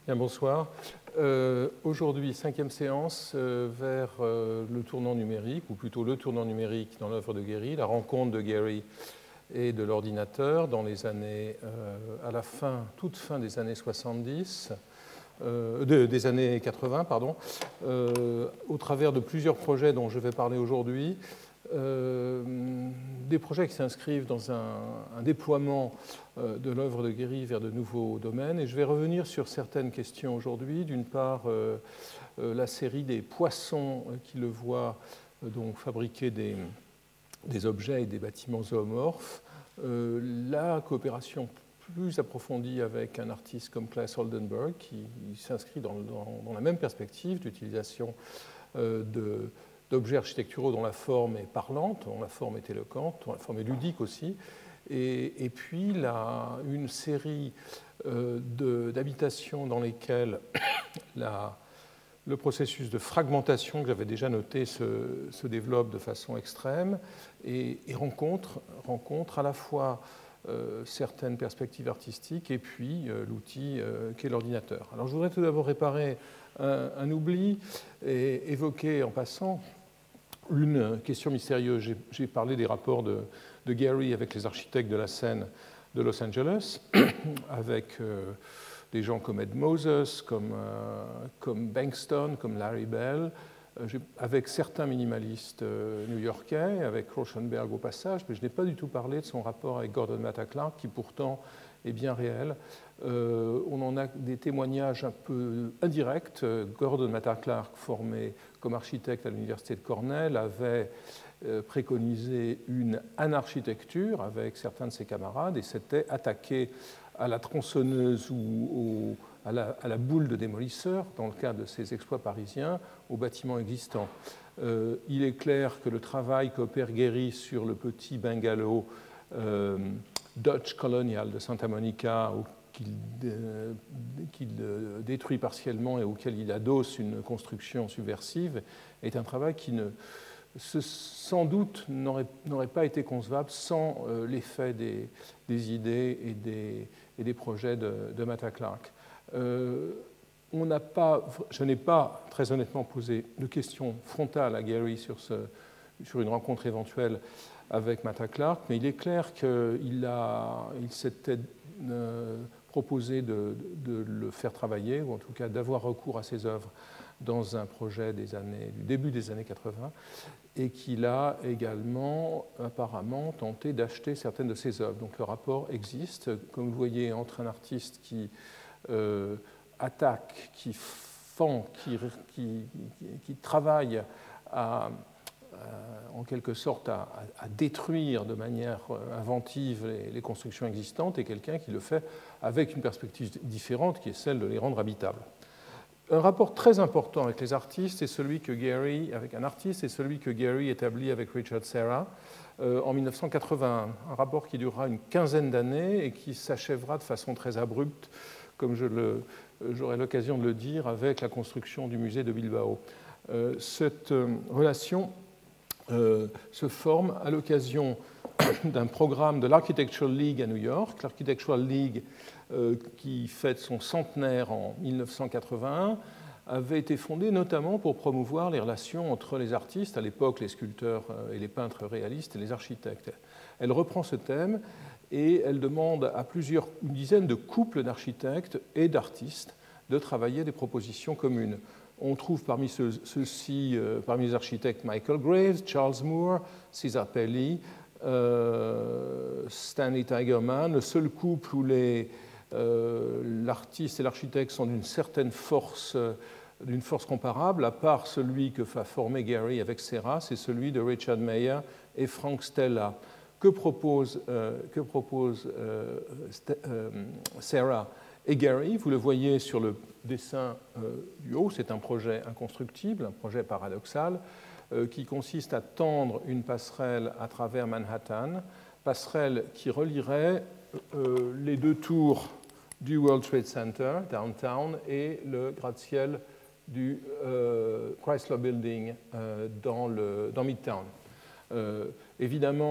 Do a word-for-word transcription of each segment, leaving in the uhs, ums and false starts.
Bien, bonsoir. Euh, Aujourd'hui, cinquième séance euh, vers euh, le tournant numérique, ou plutôt le tournant numérique dans l'œuvre de Gehry, la rencontre de Gehry et de l'ordinateur dans les années, euh, à la fin, toute fin des années soixante-dix, euh, de, des années quatre-vingts, pardon, euh, au travers de plusieurs projets dont je vais parler aujourd'hui. Euh, des projets qui s'inscrivent dans un, un déploiement euh, de l'œuvre de Gehry vers de nouveaux domaines. Et je vais revenir sur certaines questions aujourd'hui. D'une part, euh, euh, la série des poissons qui le voient euh, donc fabriquer des, des objets et des bâtiments zoomorphes. Euh, la coopération plus approfondie avec un artiste comme Claes Oldenburg, qui s'inscrit dans, dans, dans la même perspective d'utilisation euh, de d'objets architecturaux dont la forme est parlante, dont la forme est éloquente, dont la forme est ludique aussi, et, et puis la, une série euh, d'habitations dans lesquelles la, le processus de fragmentation que j'avais déjà noté se, se développe de façon extrême et, et rencontre, rencontre à la fois euh, certaines perspectives artistiques et puis euh, l'outil euh, qu'est l'ordinateur. Alors je voudrais tout d'abord réparer un, un oubli et évoquer en passant une question mystérieuse. J'ai parlé des rapports de, de Gehry avec les architectes de la scène de Los Angeles, avec euh, des gens comme Ed Moses, comme, euh, comme Bankston, comme Larry Bell, euh, avec certains minimalistes euh, new-yorkais, avec Rauschenberg au passage, mais je n'ai pas du tout parlé de son rapport avec Gordon Matta Clark, qui pourtant est bien réel. Euh, on en a des témoignages un peu indirects. Gordon Matta Clark, formé comme architecte à l'université de Cornell, avait euh, préconisé une anarchitecture avec certains de ses camarades et s'était attaqué à la tronçonneuse ou au, à, la, à la boule de démolisseur, dans le cadre de ses exploits parisiens, aux bâtiments existants. Euh, il est clair que le travail qu'opère Gehry sur le petit bungalow euh, Dutch Colonial de Santa Monica, qu'il euh, qu'il détruit partiellement et auquel il adosse une construction subversive, est un travail qui, ne, ce, sans doute, n'aurait pas été concevable sans euh, l'effet des, des idées et des, et des projets de, de Matta Clark. Euh, on n'a pas, je n'ai pas, très honnêtement, posé de questions frontales à Gehry sur, ce, sur une rencontre éventuelle avec Matta Clark, mais il est clair qu'il il s'était euh, proposé de, de, de le faire travailler, ou en tout cas d'avoir recours à ses œuvres dans un projet des années, du début des années quatre-vingts, et qu'il a également apparemment tenté d'acheter certaines de ses œuvres. Donc le rapport existe, comme vous le voyez, entre un artiste qui euh, attaque, qui fend, qui, qui, qui travaille à en quelque sorte à, à détruire de manière inventive les, les constructions existantes, et quelqu'un qui le fait avec une perspective différente qui est celle de les rendre habitables. Un rapport très important avec les artistes est celui que Gehry, avec un artiste, est celui que Gehry établit avec Richard Serra euh, en mille neuf cent quatre-vingt-un. Un rapport qui durera une quinzaine d'années et qui s'achèvera de façon très abrupte, comme je le, j'aurai l'occasion de le dire, avec la construction du musée de Bilbao. Euh, cette euh, relation Euh, se forme à l'occasion d'un programme de l'Architectural League à New York. L'Architectural League, euh, qui fête son centenaire en mille neuf cent quatre-vingt-un, avait été fondée notamment pour promouvoir les relations entre les artistes, à l'époque les sculpteurs et les peintres réalistes, et les architectes. Elle reprend ce thème et elle demande à plusieurs, une dizaine de couples d'architectes et d'artistes de travailler des propositions communes. On trouve parmi ceux-ci, euh, parmi les architectes, Michael Graves, Charles Moore, Cesar Pelli, euh, Stanley Tigerman, le seul couple où les, euh, l'artiste et l'architecte sont d'une certaine force, euh, d'une force comparable, à part celui que va former Gehry avec Serra, c'est celui de Richard Meyer et Frank Stella. Que propose, euh, que propose euh, euh, Serra et Gehry? Vous le voyez sur le dessin euh, du haut, c'est un projet inconstructible, un projet paradoxal, euh, qui consiste à tendre une passerelle à travers Manhattan, passerelle qui relierait euh, les deux tours du World Trade Center, downtown, et le gratte-ciel du euh, Chrysler Building euh, dans, le, dans Midtown. Euh, évidemment,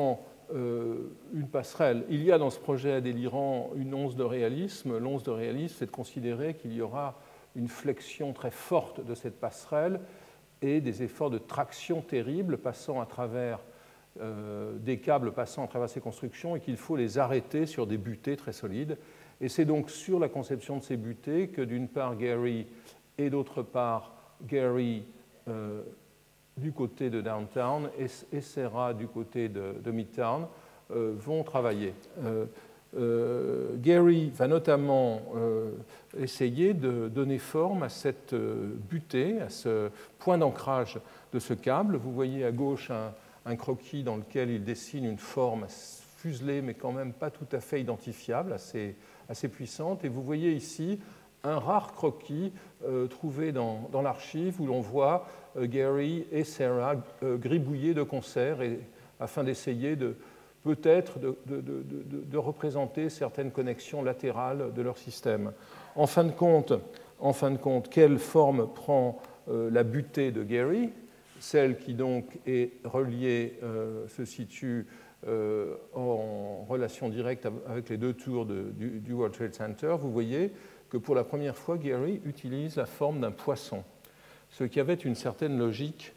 euh, une passerelle. Il y a dans ce projet délirant une once de réalisme. L'once de réalisme, c'est de considérer qu'il y aura une flexion très forte de cette passerelle et des efforts de traction terribles passant à travers euh, des câbles passant à travers ces constructions et qu'il faut les arrêter sur des butées très solides. Et c'est donc sur la conception de ces butées que d'une part Gehry et d'autre part Gehry euh, du côté de Downtown et, et Serra du côté de, de Midtown euh, vont travailler. Euh, euh, Gehry va notamment euh, essayer de donner forme à cette euh, butée, à ce point d'ancrage de ce câble. Vous voyez à gauche un, un croquis dans lequel il dessine une forme fuselée mais quand même pas tout à fait identifiable, assez, assez puissante. Et vous voyez ici un rare croquis euh, trouvé dans, dans l'archive où l'on voit euh, Gehry et Serra euh, gribouiller de concert et, afin d'essayer de, peut-être de, de, de, de, de représenter certaines connexions latérales de leur système. En fin de compte, en fin de compte quelle forme prend euh, la butée de Gehry? Celle qui donc est reliée, euh, se situe euh, en relation directe avec les deux tours de, du, du World Trade Center. Vous voyez que pour la première fois, Gehry utilise la forme d'un poisson, ce qui avait une certaine logique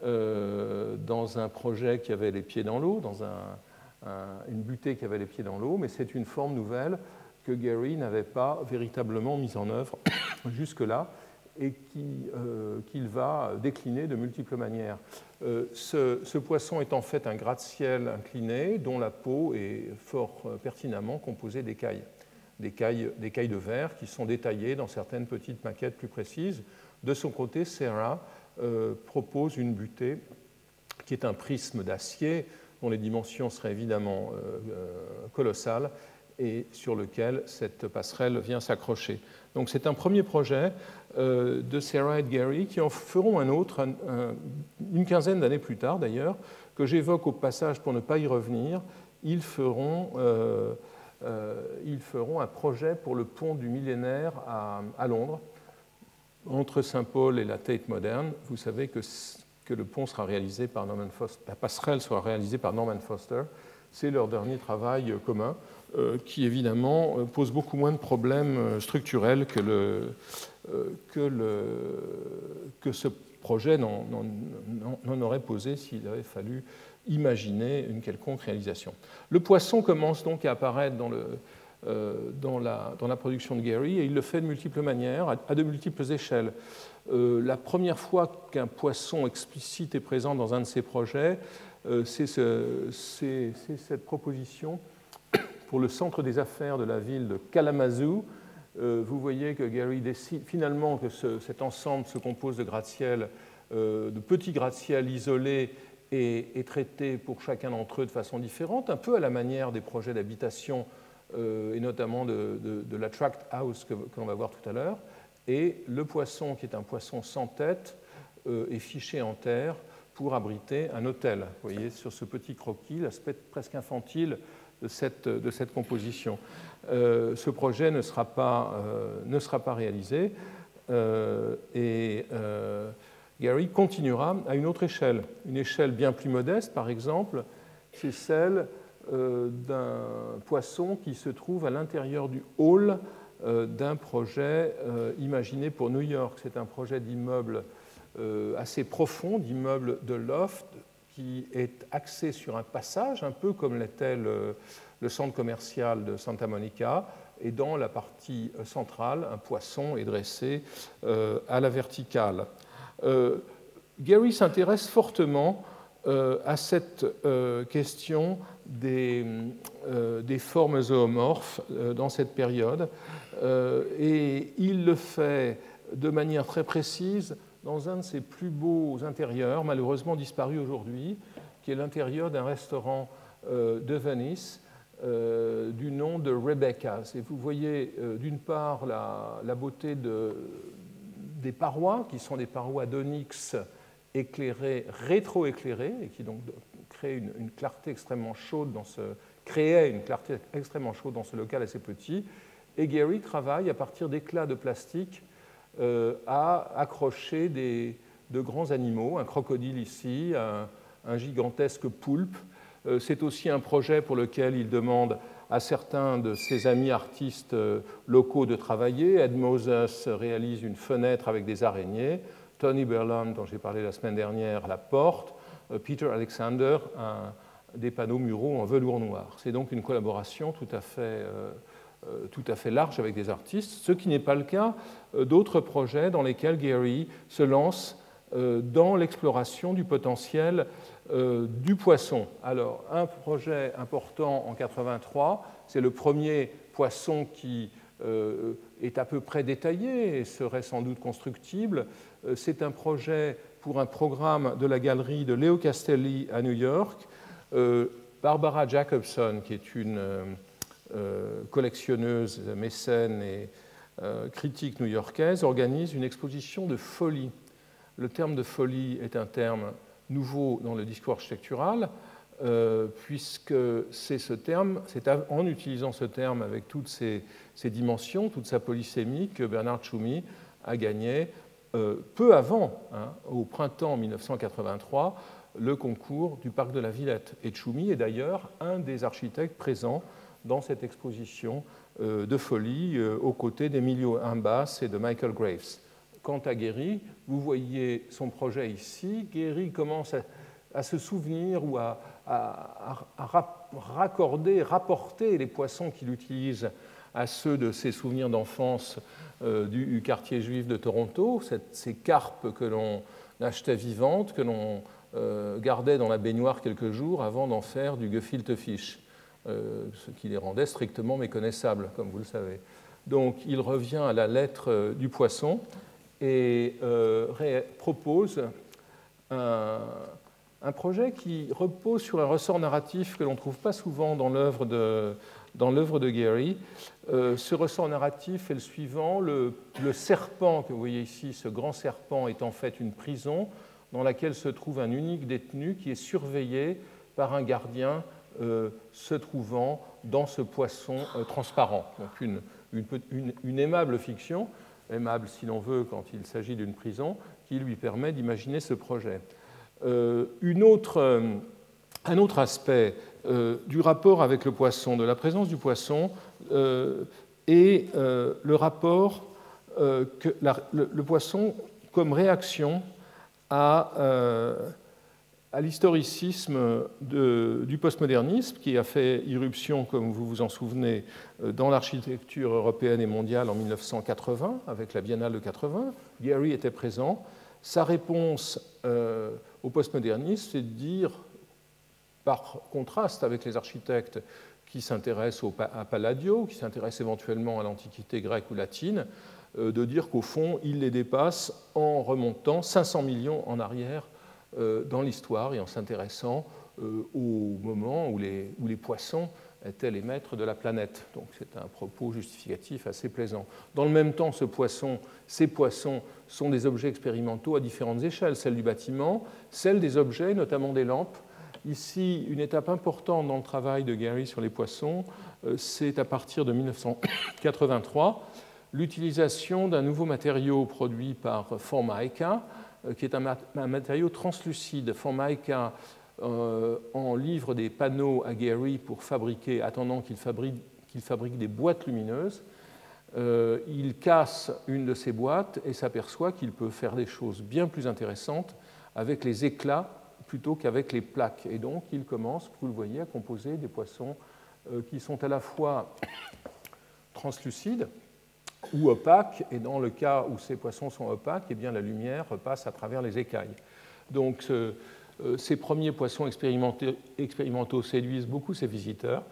euh, dans un projet qui avait les pieds dans l'eau, dans un, un, une butée qui avait les pieds dans l'eau, mais c'est une forme nouvelle que Gehry n'avait pas véritablement mise en œuvre jusque-là et qui, euh, qu'il va décliner de multiples manières. Euh, ce, ce poisson est en fait un gratte-ciel incliné dont la peau est fort euh, pertinemment composée d'écailles. Des cailles, des cailles de verre qui sont détaillées dans certaines petites maquettes plus précises. De son côté, Serra euh, propose une butée qui est un prisme d'acier dont les dimensions seraient évidemment euh, euh, colossales et sur lequel cette passerelle vient s'accrocher. Donc c'est un premier projet euh, de Serra et de Gehry qui en feront un autre, un, un, une quinzaine d'années plus tard d'ailleurs, que j'évoque au passage pour ne pas y revenir. Ils feront... Euh, Euh, ils feront un projet pour le pont du millénaire à, à Londres, entre Saint-Paul et la Tate moderne. Vous savez que, que le pont sera réalisé par Norman Foster, la passerelle sera réalisée par Norman Foster. C'est leur dernier travail commun, euh, qui évidemment pose beaucoup moins de problèmes structurels que, le, euh, que, le, que ce projet n'en, n'en, n'en aurait posé s'il avait fallu imaginer une quelconque réalisation. Le poisson commence donc à apparaître dans, le, euh, dans, la, dans la production de Gehry et il le fait de multiples manières, à, à de multiples échelles. Euh, la première fois qu'un poisson explicite est présent dans un de ses projets, euh, c'est, ce, c'est, c'est cette proposition pour le centre des affaires de la ville de Kalamazoo. Euh, vous voyez que Gehry décide finalement que ce, cet ensemble se compose de gratte-ciel, euh, de petits gratte-ciel isolés et, et traités pour chacun d'entre eux de façon différente, un peu à la manière des projets d'habitation euh, et notamment de, de, de la tract house que, que l'on va voir tout à l'heure. Et le poisson, qui est un poisson sans tête, euh, est fiché en terre pour abriter un hôtel. Vous voyez sur ce petit croquis l'aspect presque infantile de cette, de cette composition. Euh, ce projet ne sera pas, euh, ne sera pas réalisé euh, et euh, Gehry continuera à une autre échelle, une échelle bien plus modeste, par exemple, c'est celle euh, d'un poisson qui se trouve à l'intérieur du hall euh, d'un projet euh, imaginé pour New York. C'est un projet d'immeuble euh, assez profond, d'immeuble de loft, qui est axé sur un passage, un peu comme l'était le, le centre commercial de Santa Monica, et dans la partie centrale, un poisson est dressé euh, à la verticale. Euh, Gehry s'intéresse fortement euh, à cette euh, question des, euh, des formes zoomorphes euh, dans cette période euh, et il le fait de manière très précise dans un de ses plus beaux intérieurs, malheureusement disparu aujourd'hui, qui est l'intérieur d'un restaurant euh, de Venise euh, du nom de Rebecca's. Et vous voyez euh, d'une part la, la beauté de des parois, qui sont des parois d'onyx éclairées, rétro-éclairées, et qui donc créent une, une clarté extrêmement chaude dans ce, créaient une clarté extrêmement chaude dans ce local assez petit. Et Gehry travaille à partir d'éclats de plastique euh, à accrocher des, de grands animaux, un crocodile ici, un, un gigantesque poulpe, C'est aussi un projet pour lequel il demande à certains de ses amis artistes locaux de travailler. Ed Moses réalise une fenêtre avec des araignées. Tony Berland, dont j'ai parlé la semaine dernière, la porte. Peter Alexander, un, des panneaux muraux en velours noir. C'est donc une collaboration tout à fait, euh, tout à fait large avec des artistes, ce qui n'est pas le cas d'autres projets dans lesquels Gehry se lance euh, dans l'exploration du potentiel euh, du poisson. Alors, un projet important en quatre-vingt-trois, c'est le premier poisson qui euh, est à peu près détaillé et serait sans doute constructible. Euh, c'est un projet pour un programme de la galerie de Leo Castelli à New York. Euh, Barbara Jacobson, qui est une euh, euh, collectionneuse, mécène et euh, critique new-yorkaise, organise une exposition de folie. Le terme de folie est un terme nouveau dans le discours architectural, euh, puisque c'est ce terme, c'est en utilisant ce terme avec toutes ses, ses dimensions, toute sa polysémie, que Bernard Tschumi a gagné euh, peu avant, hein, au printemps mille neuf cent quatre-vingt-trois, le concours du Parc de la Villette. Et Tschumi est d'ailleurs un des architectes présents dans cette exposition euh, de folie euh, aux côtés d'Emilio Imbas et de Michael Graves. Quant à Gehry, vous voyez son projet ici. Gehry commence à, à se souvenir ou à, à, à raccorder, rapporter les poissons qu'il utilise à ceux de ses souvenirs d'enfance euh, du quartier juif de Toronto, cette, ces carpes que l'on achetait vivantes, que l'on euh, gardait dans la baignoire quelques jours avant d'en faire du gefilte fish, euh, ce qui les rendait strictement méconnaissables, comme vous le savez. Donc il revient à la lettre du poisson et euh, propose un, un projet qui repose sur un ressort narratif que l'on ne trouve pas souvent dans l'œuvre de, dans l'œuvre de Gehry. Euh, ce ressort narratif est le suivant. Le, le serpent que vous voyez ici, ce grand serpent, est en fait une prison dans laquelle se trouve un unique détenu qui est surveillé par un gardien euh, se trouvant dans ce poisson euh, transparent. Donc une, une, une, une aimable fiction, aimable si l'on veut quand il s'agit d'une prison, qui lui permet d'imaginer ce projet. Euh, une autre, euh, un autre aspect euh, du rapport avec le poisson, de la présence du poisson, euh, est euh, le rapport euh, que la, le, le poisson comme réaction à, euh, à l'historicisme de, du postmodernisme qui a fait irruption, comme vous vous en souvenez, dans l'architecture européenne et mondiale en mille neuf cent quatre-vingts, avec la Biennale de quatre-vingts. Gehry était présent. Sa réponse euh, au postmodernisme, c'est de dire, par contraste avec les architectes qui s'intéressent au, à Palladio, qui s'intéressent éventuellement à l'Antiquité grecque ou latine, euh, de dire qu'au fond, il les dépasse en remontant cinq cents millions en arrière euh, dans l'histoire et en s'intéressant euh, au moment où les, où les poissons étaient les maîtres de la planète. Donc c'est un propos justificatif assez plaisant. Dans le même temps, ce poisson, ces poissons sont des objets expérimentaux à différentes échelles, celle du bâtiment, celle des objets, notamment des lampes. Ici, une étape importante dans le travail de Gehry sur les poissons, c'est à partir de mille neuf cent quatre-vingt-trois, l'utilisation d'un nouveau matériau produit par Formica, qui est un, mat- un matériau translucide. Formica euh, en livre des panneaux à Gehry pour fabriquer, attendant qu'il fabrique, qu'il fabrique des boîtes lumineuses. Euh, il casse une de ces boîtes et s'aperçoit qu'il peut faire des choses bien plus intéressantes avec les éclats plutôt qu'avec les plaques. Et donc, il commence, vous le voyez, à composer des poissons euh, qui sont à la fois translucides ou opaques, et dans le cas où ces poissons sont opaques, eh bien, la lumière passe à travers les écailles. Donc, ce, euh, ces premiers poissons expérimentaux, expérimentaux séduisent beaucoup ses visiteurs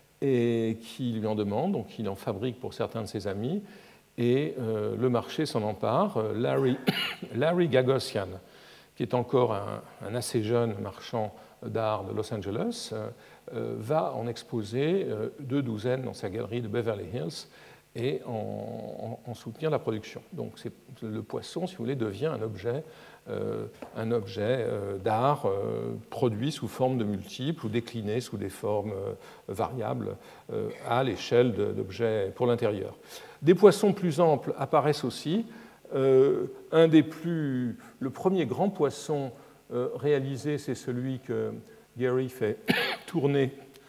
et qui lui en demandent, donc il en fabrique pour certains de ses amis, et euh, le marché s'en empare. Larry, Larry Gagosian, qui est encore un, un assez jeune marchand d'art de Los Angeles, euh, va en exposer euh, deux douzaines dans sa galerie de Beverly Hills et en, en, en soutenir la production. Donc c'est, le poisson, si vous voulez, devient un objet, euh, un objet euh, d'art euh, produit sous forme de multiples ou décliné sous des formes euh, variables euh, à l'échelle de, d'objets pour l'intérieur. Des poissons plus amples apparaissent aussi. Euh, un des plus, le premier grand poisson euh, réalisé, c'est celui que Gehry fait tourner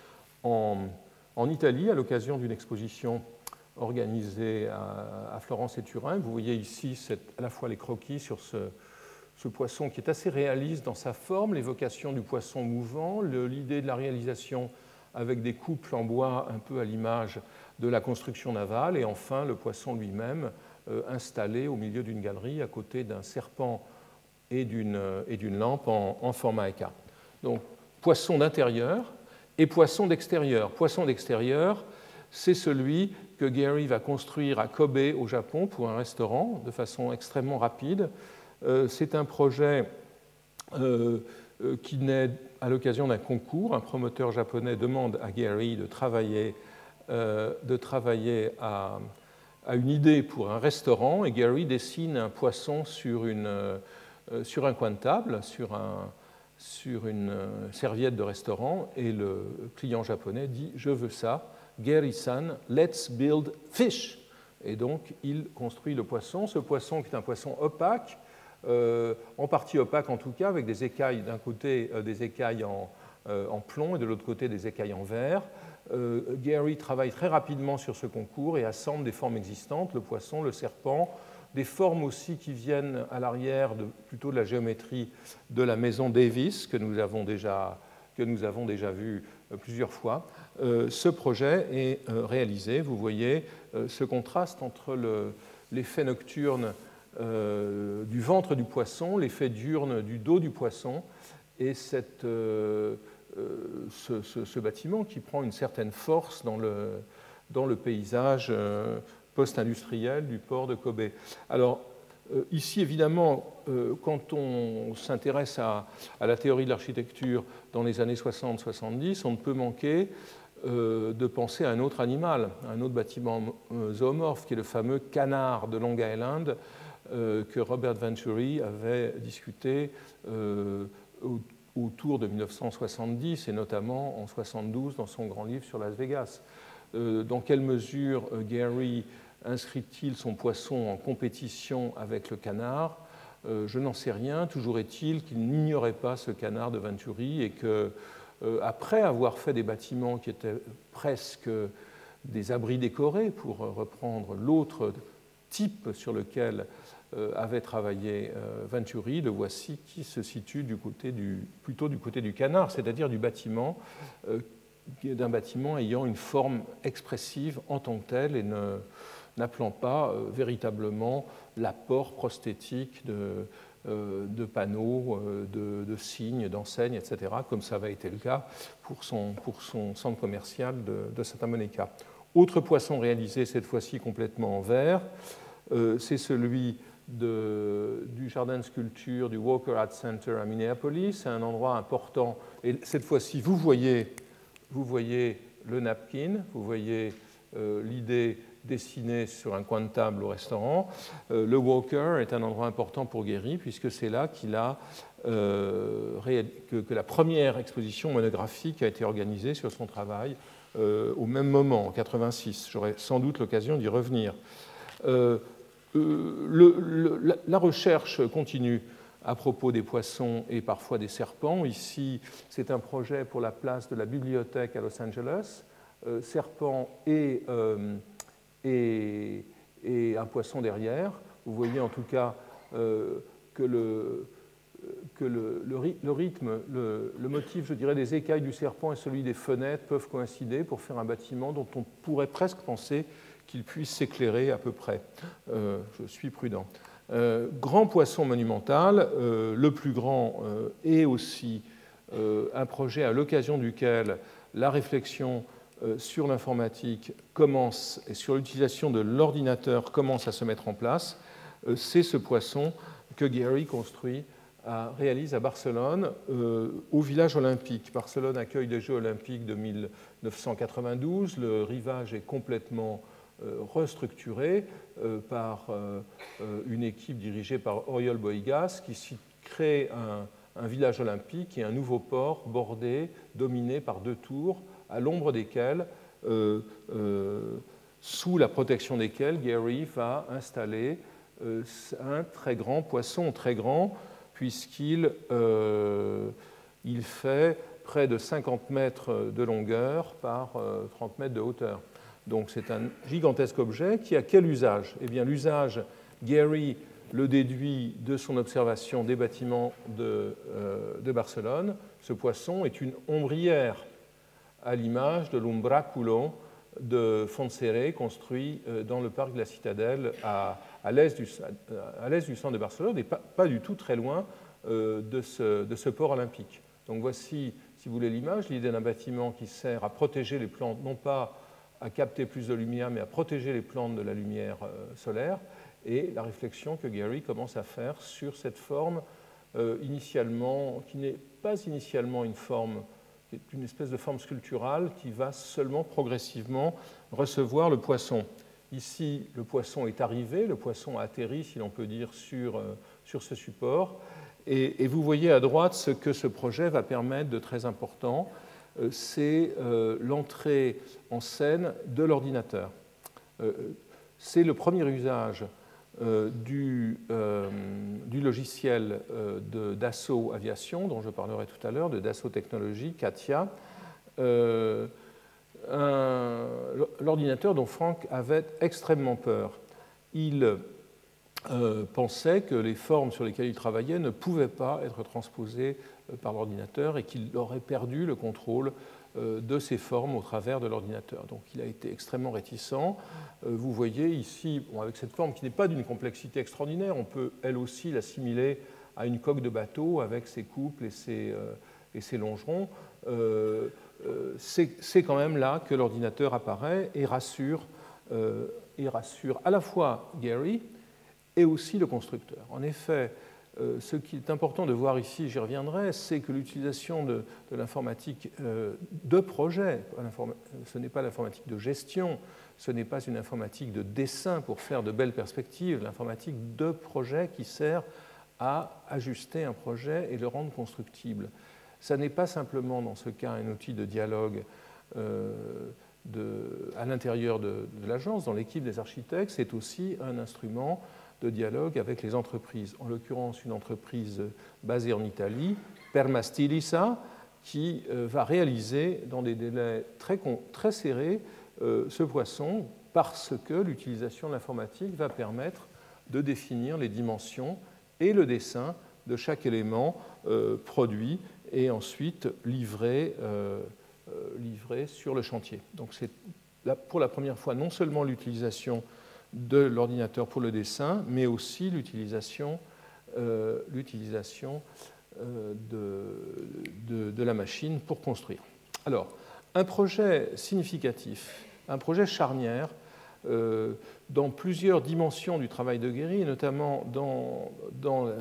en, en Italie à l'occasion d'une exposition organisée à, à Florence et Turin. Vous voyez ici cette, à la fois les croquis sur ce, ce poisson qui est assez réaliste dans sa forme, l'évocation du poisson mouvant, le, l'idée de la réalisation avec des couples en bois un peu à l'image de la construction navale, et enfin le poisson lui-même euh, installé au milieu d'une galerie à côté d'un serpent et d'une, et d'une lampe en, en format écart. Donc poisson d'intérieur et poisson d'extérieur. Poisson d'extérieur, c'est celui que Gehry va construire à Kobe au Japon pour un restaurant de façon extrêmement rapide. Euh, c'est un projet euh, euh, qui naît à l'occasion d'un concours. Un promoteur japonais demande à Gehry de travailler, euh, de travailler à, à une idée pour un restaurant, et Gehry dessine un poisson sur, une, euh, sur un coin de table, sur, un, sur une serviette de restaurant, et le client japonais dit « Je veux ça, Gehry-san, let's build fish ». Et donc il construit le poisson, ce poisson qui est un poisson opaque, Euh, en partie opaque en tout cas, avec des écailles, d'un côté euh, des écailles en, euh, en plomb et de l'autre côté des écailles en verre. Euh, Gehry travaille très rapidement sur ce concours et assemble des formes existantes, le poisson, le serpent, des formes aussi qui viennent à l'arrière de, plutôt de la géométrie de la maison Davis, que nous avons déjà, que nous avons déjà vu euh, plusieurs fois. Euh, ce projet est euh, réalisé, vous voyez euh, ce contraste entre le, l'effet nocturne Euh, du ventre du poisson, l'effet diurne du dos du poisson, et cette, euh, euh, ce, ce, ce bâtiment qui prend une certaine force dans le, dans le paysage euh, post-industriel du port de Kobe. Alors, euh, ici, évidemment, euh, quand on s'intéresse à, à la théorie de l'architecture dans les années soixante soixante-dix, on ne peut manquer euh, de penser à un autre animal, un autre bâtiment euh, zoomorphe, qui est le fameux canard de Long Island, Euh, que Robert Venturi avait discuté euh, autour de mille neuf cent soixante-dix et notamment en soixante-douze dans son grand livre sur Las Vegas. Euh, dans quelle mesure euh, Gehry inscrit-il son poisson en compétition avec le canard? euh, Je n'en sais rien. Toujours est-il qu'il n'ignorait pas ce canard de Venturi et que, euh, après avoir fait des bâtiments qui étaient presque des abris décorés, pour reprendre l'autre type sur lequel euh, avait travaillé euh, Venturi, le voici qui se situe du côté du, plutôt du côté du canard, c'est-à-dire du bâtiment, euh, d'un bâtiment ayant une forme expressive en tant que telle et ne, n'appelant pas euh, véritablement l'apport prosthétique de, euh, de panneaux, euh, de, de signes, d'enseignes, et cetera, comme ça avait été le cas pour son, pour son centre commercial de, de Santa Monica. Autre poisson réalisé, cette fois-ci complètement en verre, euh, c'est celui de, du jardin de sculpture du Walker Art Center à Minneapolis. C'est un endroit important. Et cette fois-ci, vous voyez, vous voyez le napkin, vous voyez euh, l'idée dessinée sur un coin de table au restaurant. Euh, le Walker est un endroit important pour Gehry, puisque c'est là qu'il a, euh, que, que la première exposition monographique a été organisée sur son travail. Euh, au même moment, en quatre-vingt-six. J'aurai sans doute l'occasion d'y revenir. Euh, euh, le, le, la recherche continue à propos des poissons et parfois des serpents. Ici, c'est un projet pour la place de la bibliothèque à Los Angeles. Euh, serpent et, euh, et, et un poisson derrière. Vous voyez en tout cas euh, que le... que le, le, le rythme, le, le motif, je dirais, des écailles du serpent et celui des fenêtres peuvent coïncider pour faire un bâtiment dont on pourrait presque penser qu'il puisse s'éclairer à peu près. Euh, je suis prudent. Euh, grand poisson monumental, euh, le plus grand euh, est aussi euh, un projet à l'occasion duquel la réflexion euh, sur l'informatique commence et sur l'utilisation de l'ordinateur commence à se mettre en place. Euh, c'est ce poisson que Gehry construit À, réalise à Barcelone, euh, au village olympique. Barcelone accueille les Jeux olympiques de mille neuf cent quatre-vingt-douze. Le rivage est complètement euh, restructuré euh, par euh, une équipe dirigée par Oriol Bohigas qui crée un, un village olympique et un nouveau port bordé, dominé par deux tours, à l'ombre desquelles, euh, euh, sous la protection desquelles, Gehry va installer euh, un très grand poisson, très grand, puisqu'il euh, il fait près de cinquante mètres de longueur par trente mètres de hauteur. Donc c'est un gigantesque objet qui a quel usage? Eh bien l'usage, Gary le déduit de son observation des bâtiments de, euh, de Barcelone. Ce poisson est une ombrière à l'image de l'umbraculo de Fontserè, construit dans le parc de la Citadelle à, à l'est du, du centre de Barcelone et pas, pas du tout très loin euh, de, ce, de ce port olympique. Donc voici, si vous voulez, l'image, l'idée d'un bâtiment qui sert à protéger les plantes, non pas à capter plus de lumière, mais à protéger les plantes de la lumière euh, solaire, et la réflexion que Gary commence à faire sur cette forme euh, initialement, qui n'est pas initialement une forme, qui est une espèce de forme sculpturale qui va seulement progressivement recevoir le poisson. Ici, le poisson est arrivé, le poisson a atterri, si l'on peut dire, sur, euh, sur ce support, et, et vous voyez à droite ce que ce projet va permettre de très important, euh, c'est euh, l'entrée en scène de l'ordinateur. Euh, c'est le premier usage Euh, du, euh, du logiciel euh, de Dassault Aviation, dont je parlerai tout à l'heure, de Dassault Technologies, CATIA, euh, l'ordinateur dont Frank avait extrêmement peur. Il euh, pensait que les formes sur lesquelles il travaillait ne pouvaient pas être transposées euh, par l'ordinateur et qu'il aurait perdu le contrôle de ces formes au travers de l'ordinateur. Donc il a été extrêmement réticent. Vous voyez ici, bon, avec cette forme qui n'est pas d'une complexité extraordinaire, on peut elle aussi l'assimiler à une coque de bateau avec ses couples et ses, euh, et ses longerons. Euh, euh, c'est quand même là que l'ordinateur apparaît et rassure, euh, et rassure à la fois Gary et aussi le constructeur. En effet, Euh, ce qui est important de voir ici, j'y reviendrai, c'est que l'utilisation de, de l'informatique euh, de projet, ce n'est pas l'informatique de gestion, ce n'est pas une informatique de dessin pour faire de belles perspectives, l'informatique de projet qui sert à ajuster un projet et le rendre constructible. Ça n'est pas simplement dans ce cas un outil de dialogue euh, de, à l'intérieur de, de l'agence, dans l'équipe des architectes, c'est aussi un instrument de dialogue avec les entreprises, en l'occurrence une entreprise basée en Italie, Permastilisa, qui va réaliser dans des délais très, très serrés ce poisson parce que l'utilisation de l'informatique va permettre de définir les dimensions et le dessin de chaque élément produit et ensuite livré, livré sur le chantier. Donc c'est pour la première fois non seulement l'utilisation de l'ordinateur pour le dessin, mais aussi l'utilisation euh, l'utilisation euh, de, de, de la machine pour construire. Alors, un projet significatif, un projet charnière euh, dans plusieurs dimensions du travail de Gary, et notamment dans, dans la,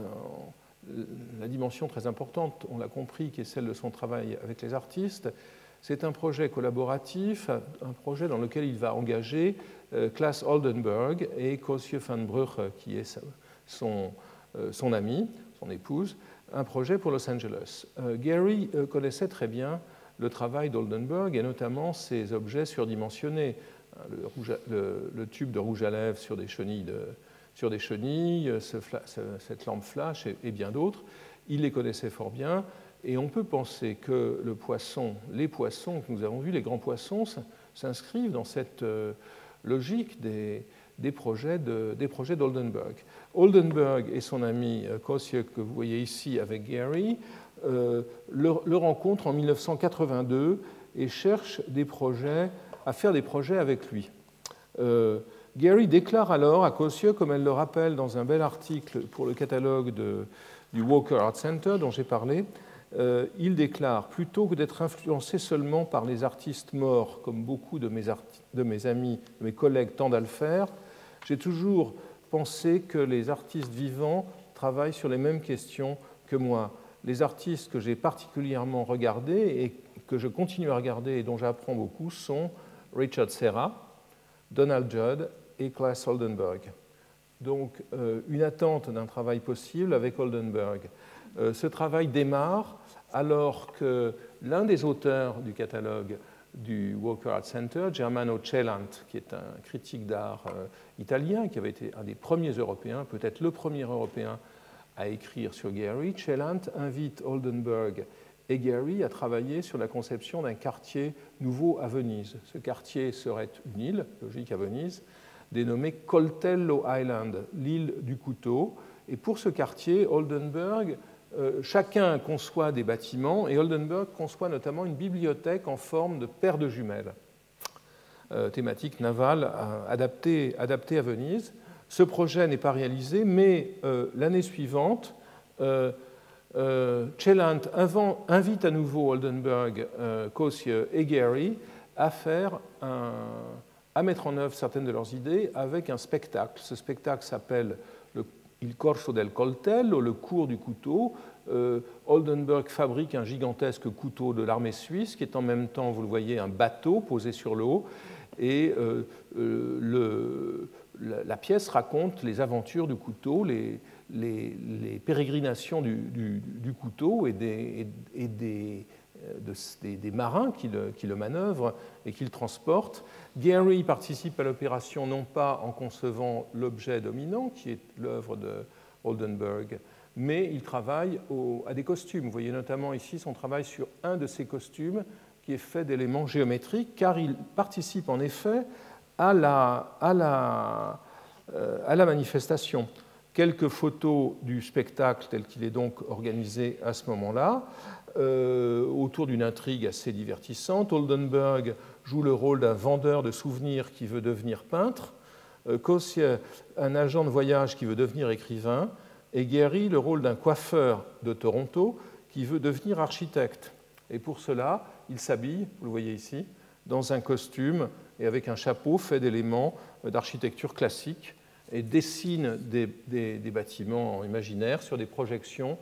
la dimension très importante, on l'a compris, qui est celle de son travail avec les artistes. C'est un projet collaboratif, un projet dans lequel il va engager euh, Claes Oldenburg et Koosje van Brugge, qui est son, euh, son ami, son épouse, un projet pour Los Angeles. Euh, Gary euh, connaissait très bien le travail d'Oldenburg et notamment ses objets surdimensionnés, le, rouge à, le, le tube de rouge à lèvres sur des chenilles, de, sur des chenilles ce, ce, cette lampe flash et, et bien d'autres. Il les connaissait fort bien. Et on peut penser que le poisson, les poissons que nous avons vus, les grands poissons, s'inscrivent dans cette logique des, des projets d'Oldenburg. Oldenburg et son ami Koosje, que vous voyez ici avec Gary, euh, le, le rencontrent en mille neuf cent quatre-vingt-deux et cherchent des projets, à faire des projets avec lui. Euh, Gary déclare alors à Koosje, comme elle le rappelle dans un bel article pour le catalogue de, du Walker Art Center dont j'ai parlé, Euh, il déclare, plutôt que d'être influencé seulement par les artistes morts, comme beaucoup de mes, de mes amis, de mes collègues tendent à le faire, j'ai toujours pensé que les artistes vivants travaillent sur les mêmes questions que moi. Les artistes que j'ai particulièrement regardés et que je continue à regarder et dont j'apprends beaucoup sont Richard Serra, Donald Judd et Claes Oldenburg. Donc, euh, une attente d'un travail possible avec Oldenburg. Euh, ce travail démarre alors que l'un des auteurs du catalogue du Walker Art Center, Germano Celant, qui est un critique d'art euh, italien, qui avait été un des premiers Européens, peut-être le premier Européen à écrire sur Gary, Celant invite Oldenburg et Gehry a travaillé sur la conception d'un quartier nouveau à Venise. Ce quartier serait une île, logique à Venise, dénommée Coltello Island, l'île du couteau. Et pour ce quartier, Oldenburg, euh, chacun conçoit des bâtiments, et Oldenburg conçoit notamment une bibliothèque en forme de paire de jumelles, euh, thématique navale euh, adaptée, adaptée à Venise. Ce projet n'est pas réalisé, mais euh, l'année suivante, euh, euh, Chellant invite à nouveau Oldenburg, euh, Kossier et Gehry à faire un, à mettre en œuvre certaines de leurs idées avec un spectacle. Ce spectacle s'appelle le Il Corso del Coltello, le cours du couteau. Euh, Oldenburg fabrique un gigantesque couteau de l'armée suisse qui est en même temps, vous le voyez, un bateau posé sur l'eau. Et euh, euh, le, la, la pièce raconte les aventures du couteau, les, les, les pérégrinations du, du, du couteau et des, et, et des, de, des, des marins qui le, qui le manœuvrent et qui le transportent. Gehry participe à l'opération non pas en concevant l'objet dominant, qui est l'œuvre de Oldenburg, mais il travaille au, à des costumes. Vous voyez notamment ici son travail sur un de ces costumes qui est fait d'éléments géométriques, car il participe en effet à la, à la, euh, à la manifestation. Quelques photos du spectacle tel qu'il est donc organisé à ce moment-là, euh, autour d'une intrigue assez divertissante. Oldenburg joue le rôle d'un vendeur de souvenirs qui veut devenir peintre, euh, Kossier, un agent de voyage qui veut devenir écrivain, et Gehry, le rôle d'un coiffeur de Toronto qui veut devenir architecte. Et pour cela, il s'habille, vous le voyez ici, dans un costume et avec un chapeau fait d'éléments d'architecture classique et dessine des, des, des bâtiments imaginaires sur des projections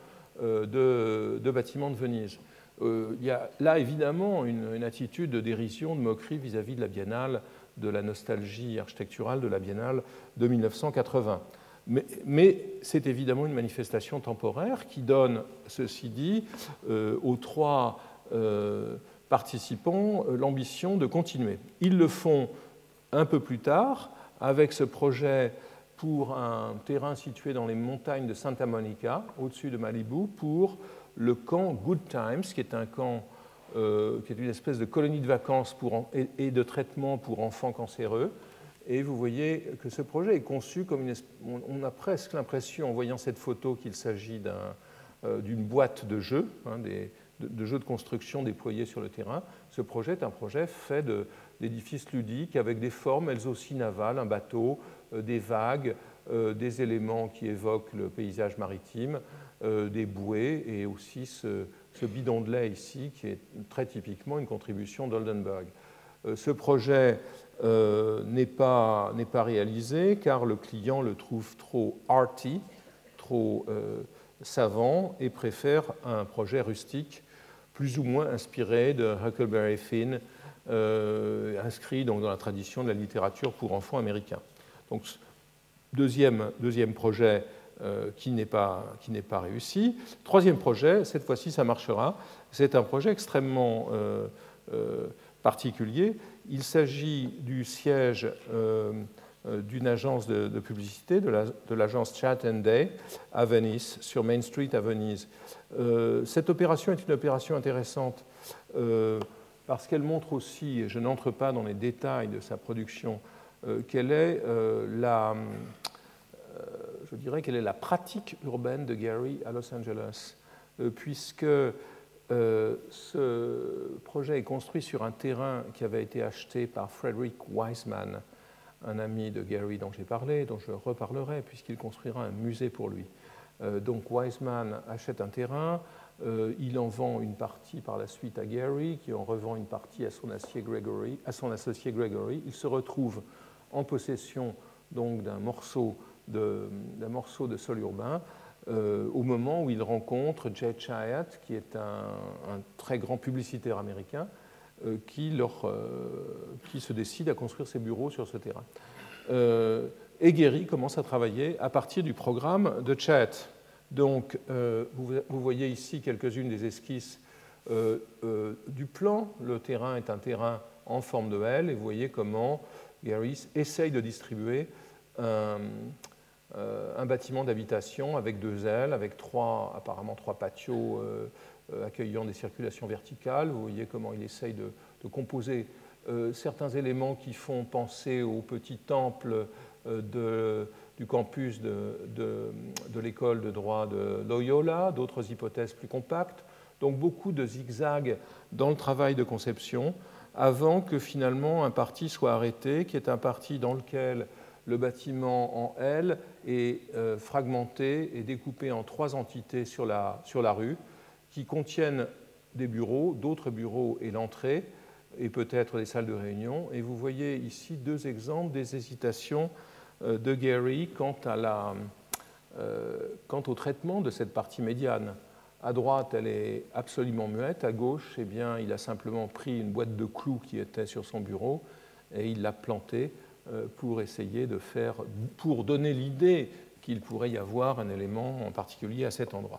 de, de bâtiments de Venise. Euh, il y a là évidemment une, une attitude de dérision, de moquerie vis-à-vis de la Biennale, de la nostalgie architecturale de la Biennale de mille neuf cent quatre-vingts. Mais, mais c'est évidemment une manifestation temporaire qui donne, ceci dit, euh, aux trois euh, participants euh, l'ambition de continuer. Ils le font un peu plus tard avec ce projet pour un terrain situé dans les montagnes de Santa Monica, au-dessus de Malibu, pour le camp Good Times, qui est un camp, euh, qui est une espèce de colonie de vacances pour en, et, et de traitement pour enfants cancéreux. Et vous voyez que ce projet est conçu comme une... On a presque l'impression, en voyant cette photo, qu'il s'agit d'un, euh, d'une boîte de jeux, hein, des, de, de jeux de construction déployés sur le terrain. Ce projet est un projet fait de, d'édifices ludiques avec des formes, elles aussi navales, un bateau, euh, des vagues, euh, des éléments qui évoquent le paysage maritime, euh, des bouées et aussi ce, ce bidon de lait ici qui est très typiquement une contribution d'Oldenburg. Euh, ce projet euh, n'est pas, n'est pas réalisé car le client le trouve trop arty, trop euh, savant et préfère un projet rustique plus ou moins inspiré de Huckleberry Finn, euh, inscrit donc dans la tradition de la littérature pour enfants américains. Donc, deuxième, deuxième projet euh, qui n'est pas, qui n'est pas réussi. Troisième projet, cette fois-ci ça marchera, c'est un projet extrêmement euh, euh, particulier. Il s'agit du siège euh, d'une agence de, de publicité, de, la, de l'agence Chat and Day à Venise, sur Main Street à Venise. Euh, cette opération est une opération intéressante euh, parce qu'elle montre aussi, et je n'entre pas dans les détails de sa production, euh, quelle est euh, la, euh, je dirais quelle est la pratique urbaine de Gehry à Los Angeles, euh, puisque Euh, ce projet est construit sur un terrain qui avait été acheté par Frederick Wiseman, un ami de Gehry dont j'ai parlé, dont je reparlerai puisqu'il construira un musée pour lui. Euh, donc Wiseman achète un terrain, euh, il en vend une partie par la suite à Gehry, qui en revend une partie à son, Gregory, à son associé Gregory. Il se retrouve en possession donc d'un morceau de, d'un morceau de sol urbain. Euh, au moment où il rencontre Jay Chiat, qui est un, un très grand publicitaire américain, euh, qui, leur, euh, qui se décide à construire ses bureaux sur ce terrain. Euh, et Gehry commence à travailler à partir du programme de Chiat. Donc, euh, vous, vous voyez ici quelques-unes des esquisses euh, euh, du plan. Le terrain est un terrain en forme de L, et vous voyez comment Gehry essaye de distribuer un euh, un bâtiment d'habitation avec deux ailes, avec trois, apparemment trois patios euh, euh, accueillant des circulations verticales. Vous voyez comment il essaye de, de composer euh, certains éléments qui font penser au petit temple euh, de, du campus de, de, de l'école de droit de Loyola, d'autres hypothèses plus compactes. Donc beaucoup de zigzags dans le travail de conception avant que finalement un parti soit arrêté, qui est un parti dans lequel le bâtiment en L est euh, fragmenté et découpé en trois entités sur la, sur la rue qui contiennent des bureaux, d'autres bureaux et l'entrée, et peut-être des salles de réunion. Et vous voyez ici deux exemples des hésitations euh, de Gehry quant, à la, euh, quant au traitement de cette partie médiane. À droite, elle est absolument muette. À gauche, eh bien, il a simplement pris une boîte de clous qui était sur son bureau et il l'a plantée pour essayer de faire, pour donner l'idée qu'il pourrait y avoir un élément en particulier à cet endroit.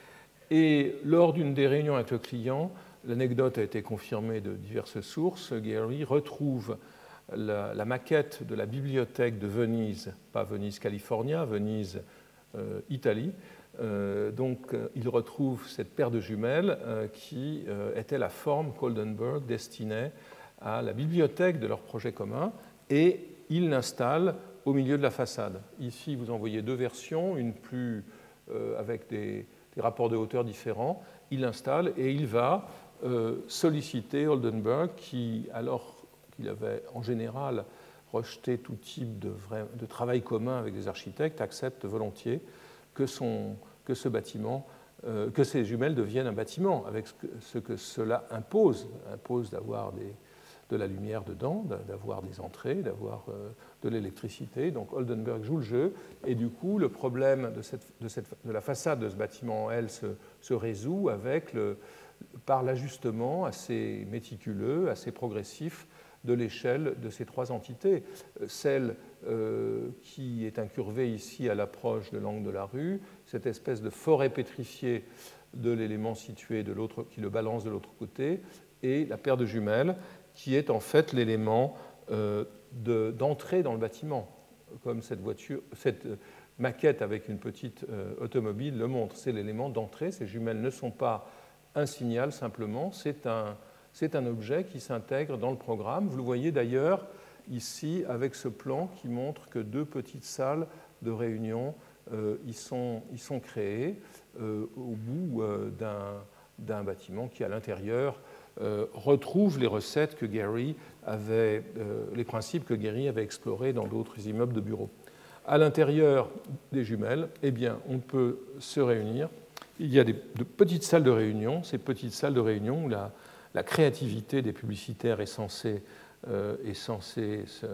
Et lors d'une des réunions avec le client, l'anecdote a été confirmée de diverses sources, Gehry retrouve la, la maquette de la bibliothèque de Venise, pas Venise, California, Venise, euh, Italie. Euh, donc euh, il retrouve cette paire de jumelles euh, qui euh, était la forme qu'Oldenburg destinait à la bibliothèque de leur projet commun, et il l'installe au milieu de la façade. Ici, vous en voyez deux versions, une plus euh, avec des, des rapports de hauteur différents. Il l'installe et il va euh, solliciter Oldenburg, qui, alors qu'il avait en général rejeté tout type de, vrai, de travail commun avec des architectes, accepte volontiers que, son, que ce bâtiment, euh, que ces jumelles deviennent un bâtiment, avec ce que, ce que cela impose, impose d'avoir des de la lumière dedans, d'avoir des entrées, d'avoir de l'électricité. Donc Oldenburg joue le jeu, et du coup, le problème de, cette, de, cette, de la façade de ce bâtiment en L se, se résout avec le, par l'ajustement assez méticuleux, assez progressif de l'échelle de ces trois entités. Celle euh, qui est incurvée ici à l'approche de l'angle de la rue, cette espèce de forêt pétrifiée de l'élément situé de l'autre, qui le balance de l'autre côté, et la paire de jumelles, qui est en fait l'élément euh, d'entrée dans le bâtiment, comme cette, voiture, cette maquette avec une petite euh, automobile le montre. C'est l'élément d'entrée. Ces jumelles ne sont pas un signal simplement, c'est un, c'est un objet qui s'intègre dans le programme. Vous le voyez d'ailleurs ici avec ce plan qui montre que deux petites salles de réunion euh, y, sont, y sont créées euh, au bout euh, d'un, d'un bâtiment qui, à l'intérieur, Euh, retrouve les recettes que Gehry avait, euh, les principes que Gehry avait explorés dans d'autres immeubles de bureaux. À l'intérieur des jumelles, eh bien, on peut se réunir. Il y a des, de petites salles de réunion, ces petites salles de réunion où la, la créativité des publicitaires est censée, euh, est censée se,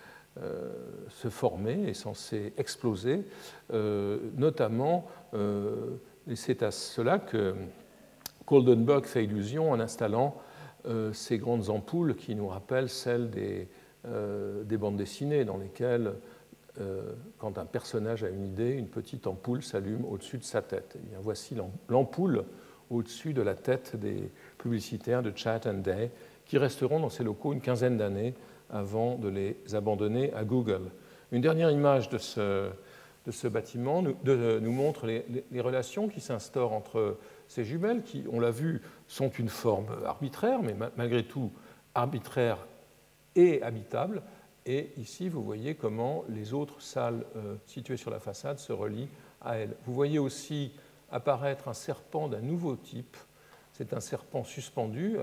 euh, se former, est censée exploser, euh, notamment, euh, et c'est à cela que Oldenburg fait illusion en installant euh, ces grandes ampoules qui nous rappellent celles des, euh, des bandes dessinées dans lesquelles, euh, quand un personnage a une idée, une petite ampoule s'allume au-dessus de sa tête. Et bien, voici l'ampoule au-dessus de la tête des publicitaires de Chat and Day qui resteront dans ces locaux une quinzaine d'années avant de les abandonner à Google. Une dernière image de ce, de ce bâtiment nous, de, nous montre les, les relations qui s'instaurent entre ces jumelles, qui, on l'a vu, sont une forme arbitraire, mais malgré tout arbitraire et habitable. Et ici, vous voyez comment les autres salles euh, situées sur la façade se relient à elles. Vous voyez aussi apparaître un serpent d'un nouveau type. C'est un serpent suspendu,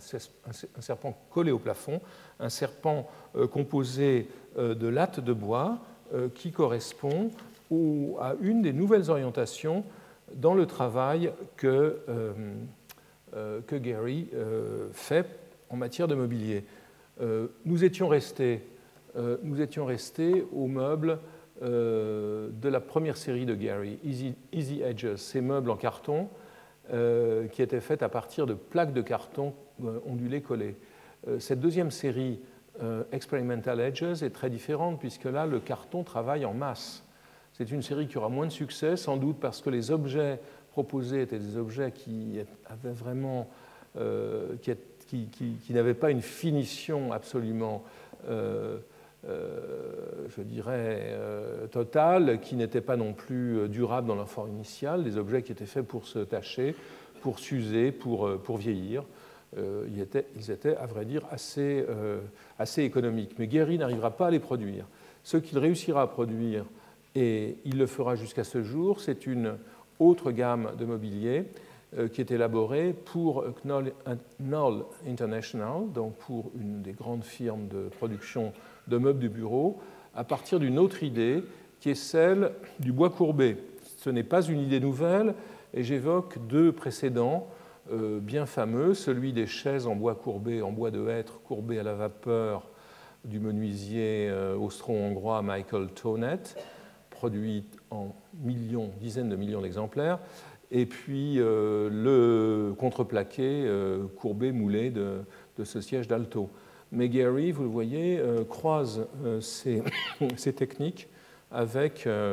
un serpent collé au plafond, un serpent euh, composé euh, de lattes de bois euh, qui correspond au, à une des nouvelles orientations dans le travail que, euh, euh, que Gehry euh, fait en matière de mobilier. Euh, nous étions restés, euh, nous étions restés aux meubles euh, de la première série de Gehry, Easy, Easy Edges, ces meubles en carton euh, qui étaient faits à partir de plaques de carton euh, ondulées collées. Euh, cette deuxième série, euh, Experimental Edges, est très différente puisque là, le carton travaille en masse. C'est une série qui aura moins de succès, sans doute parce que les objets proposés étaient des objets qui avaient vraiment, euh, qui, qui, qui, qui n'avaient pas une finition absolument euh, euh, je dirais, euh, totale, qui n'étaient pas non plus durables dans leur forme initiale, des objets qui étaient faits pour se tacher, pour s'user, pour, pour vieillir. Euh, ils, étaient, ils étaient, à vrai dire, assez, euh, assez économiques. Mais Gehry n'arrivera pas à les produire. Ce qu'il réussira à produire, et il le fera jusqu'à ce jour, c'est une autre gamme de mobilier euh, qui est élaborée pour Knoll, Knoll International, donc pour une des grandes firmes de production de meubles de bureau, à partir d'une autre idée qui est celle du bois courbé. Ce n'est pas une idée nouvelle, et j'évoque deux précédents euh, bien fameux, celui des chaises en bois courbé, en bois de hêtre courbé à la vapeur du menuisier euh, austro-hongrois Michael Tonet, produit en millions, dizaines de millions d'exemplaires, et puis euh, le contreplaqué euh, courbé moulé de, de ce siège d'Alto. Mais Gehry, vous le voyez, euh, croise euh, ces, ces techniques avec euh,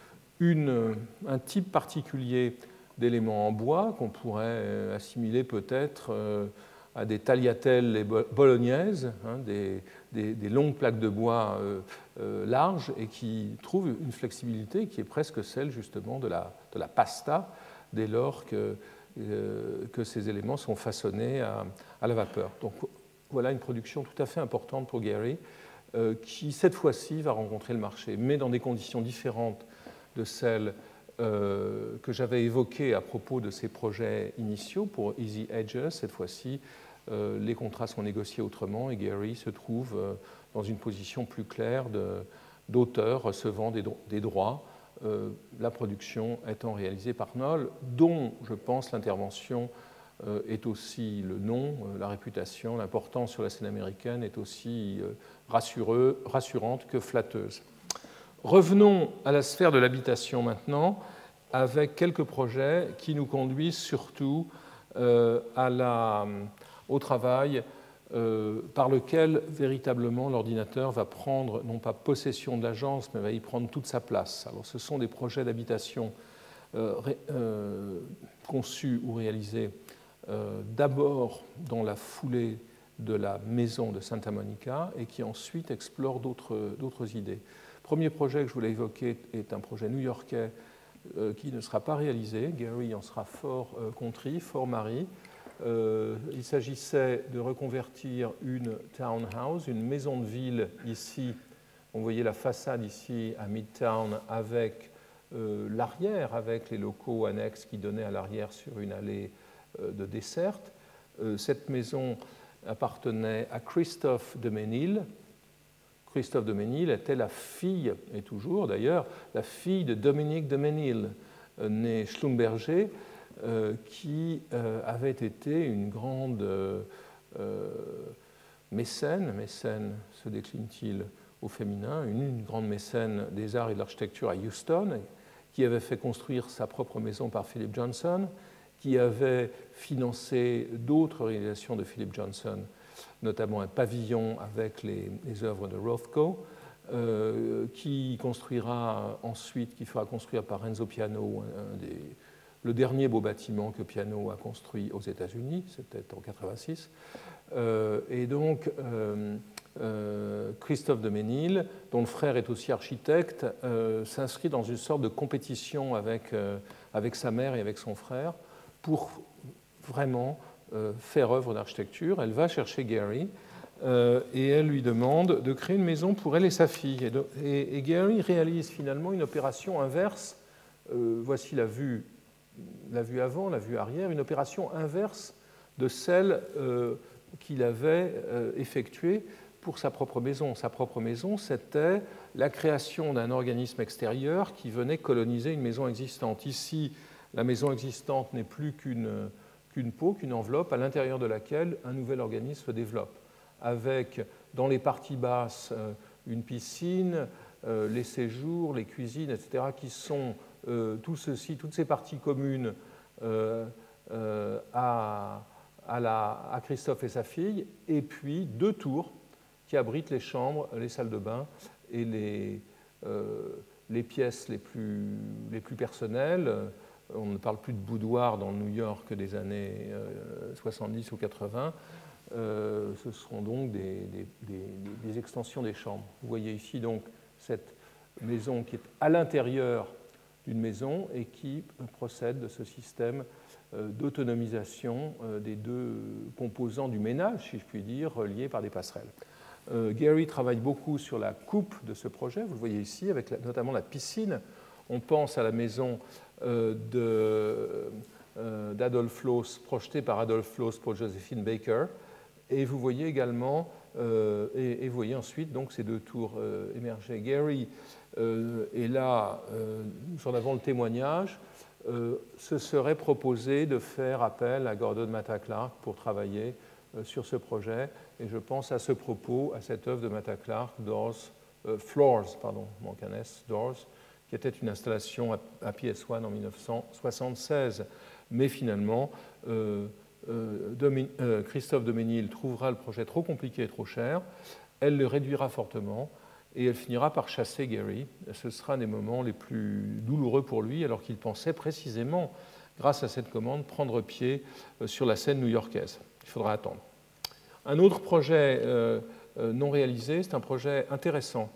une, un type particulier d'éléments en bois qu'on pourrait euh, assimiler peut-être euh, à des tagliatelles bolognaises, hein, des, des, des longues plaques de bois euh, euh, larges et qui trouvent une flexibilité qui est presque celle justement de la, de la pasta dès lors que, euh, que ces éléments sont façonnés à, à la vapeur. Donc voilà une production tout à fait importante pour Gehry euh, qui cette fois-ci va rencontrer le marché, mais dans des conditions différentes de celles euh, que j'avais évoquées à propos de ces projets initiaux pour Easy Edges. Cette fois-ci, euh, les contrats sont négociés autrement et Gehry se trouve euh, dans une position plus claire de, d'auteur recevant des, des droits, euh, la production étant réalisée par Knoll, dont je pense l'intervention euh, est aussi le nom, euh, la réputation, l'importance sur la scène américaine est aussi euh, rassureux, rassurante que flatteuse. Revenons à la sphère de l'habitation maintenant, avec quelques projets qui nous conduisent surtout euh, à la, au travail euh, par lequel véritablement l'ordinateur va prendre non pas possession de l'agence, mais va y prendre toute sa place. Alors, ce sont des projets d'habitation euh, euh, conçus ou réalisés euh, d'abord dans la foulée de la maison de Santa Monica et qui ensuite explorent d'autres, d'autres idées. Le premier projet que je voulais évoquer est un projet new-yorkais euh, qui ne sera pas réalisé. Gehry en sera fort euh, contrit, fort marri. Euh, il s'agissait de reconvertir une townhouse, une maison de ville ici. Vous voyez la façade ici à Midtown avec euh, l'arrière, avec les locaux annexes qui donnaient à l'arrière sur une allée euh, de desserte. Euh, cette maison appartenait à Christophe de Ménil. Christophe de Ménil était la fille, et toujours d'ailleurs, la fille de Dominique de Ménil, né Schlumberger, euh, qui euh, avait été une grande euh, mécène, mécène se décline-t-il au féminin, une, une grande mécène des arts et de l'architecture à Houston, qui avait fait construire sa propre maison par Philip Johnson, qui avait financé d'autres réalisations de Philip Johnson, notamment un pavillon avec les, les œuvres de Rothko, euh, qui construira ensuite, qui fera construire par Renzo Piano un des, le dernier beau bâtiment que Piano a construit aux États-Unis, c'était en mille neuf cent quatre-vingt-six. Euh, et donc, euh, euh, Christophe de Ménil, dont le frère est aussi architecte, euh, s'inscrit dans une sorte de compétition avec, euh, avec sa mère et avec son frère pour vraiment euh, faire œuvre d'architecture. Elle va chercher Gehry euh, et elle lui demande de créer une maison pour elle et sa fille. Et, de, et, et Gehry réalise finalement une opération inverse. Euh, voici la vue, la vue avant, la vue arrière, une opération inverse de celle euh, qu'il avait euh, effectuée pour sa propre maison. Sa propre maison, c'était la création d'un organisme extérieur qui venait coloniser une maison existante. Ici, la maison existante n'est plus qu'une, qu'une peau, qu'une enveloppe à l'intérieur de laquelle un nouvel organisme se développe, avec dans les parties basses une piscine, les séjours, les cuisines, et cetera, qui sont tout ceci, toutes ces parties communes à, à, la, à Christophe et sa fille, et puis deux tours qui abritent les chambres, les salles de bain et les, euh, les pièces les plus, les plus personnelles. On ne parle plus de boudoir dans New York des années soixante-dix ou quatre-vingts. Euh, ce seront donc des, des, des, des extensions des chambres. Vous voyez ici donc cette maison qui est à l'intérieur d'une maison et qui procède de ce système d'autonomisation des deux composants du ménage, si je puis dire, reliés par des passerelles. Euh, Gehry travaille beaucoup sur la coupe de ce projet, vous le voyez ici, avec la, notamment la piscine. On pense à la maison euh, de, euh, d'Adolf Loos, projetée par Adolf Loos pour Josephine Baker. Et vous voyez également, euh, et, et vous voyez ensuite donc, ces deux tours euh, émerger. Gehry euh, est là, euh, nous en avons le témoignage. Euh, ce serait proposé de faire appel à Gordon Matta Clark pour travailler euh, sur ce projet. Et je pense à ce propos, à cette œuvre de Matta Clark, Doors, euh, Floors, pardon, manque un S, Doors, qui était une installation à, à P S un en mille neuf cent soixante-seize. Mais finalement, euh, euh, Domin, euh, Christophe Doménil trouvera le projet trop compliqué et trop cher. Elle le réduira fortement. Et elle finira par chasser Gehry. Ce sera un des moments les plus douloureux pour lui, alors qu'il pensait précisément, grâce à cette commande, prendre pied sur la scène new-yorkaise. Il faudra attendre. Un autre projet euh, non réalisé, c'est un projet intéressant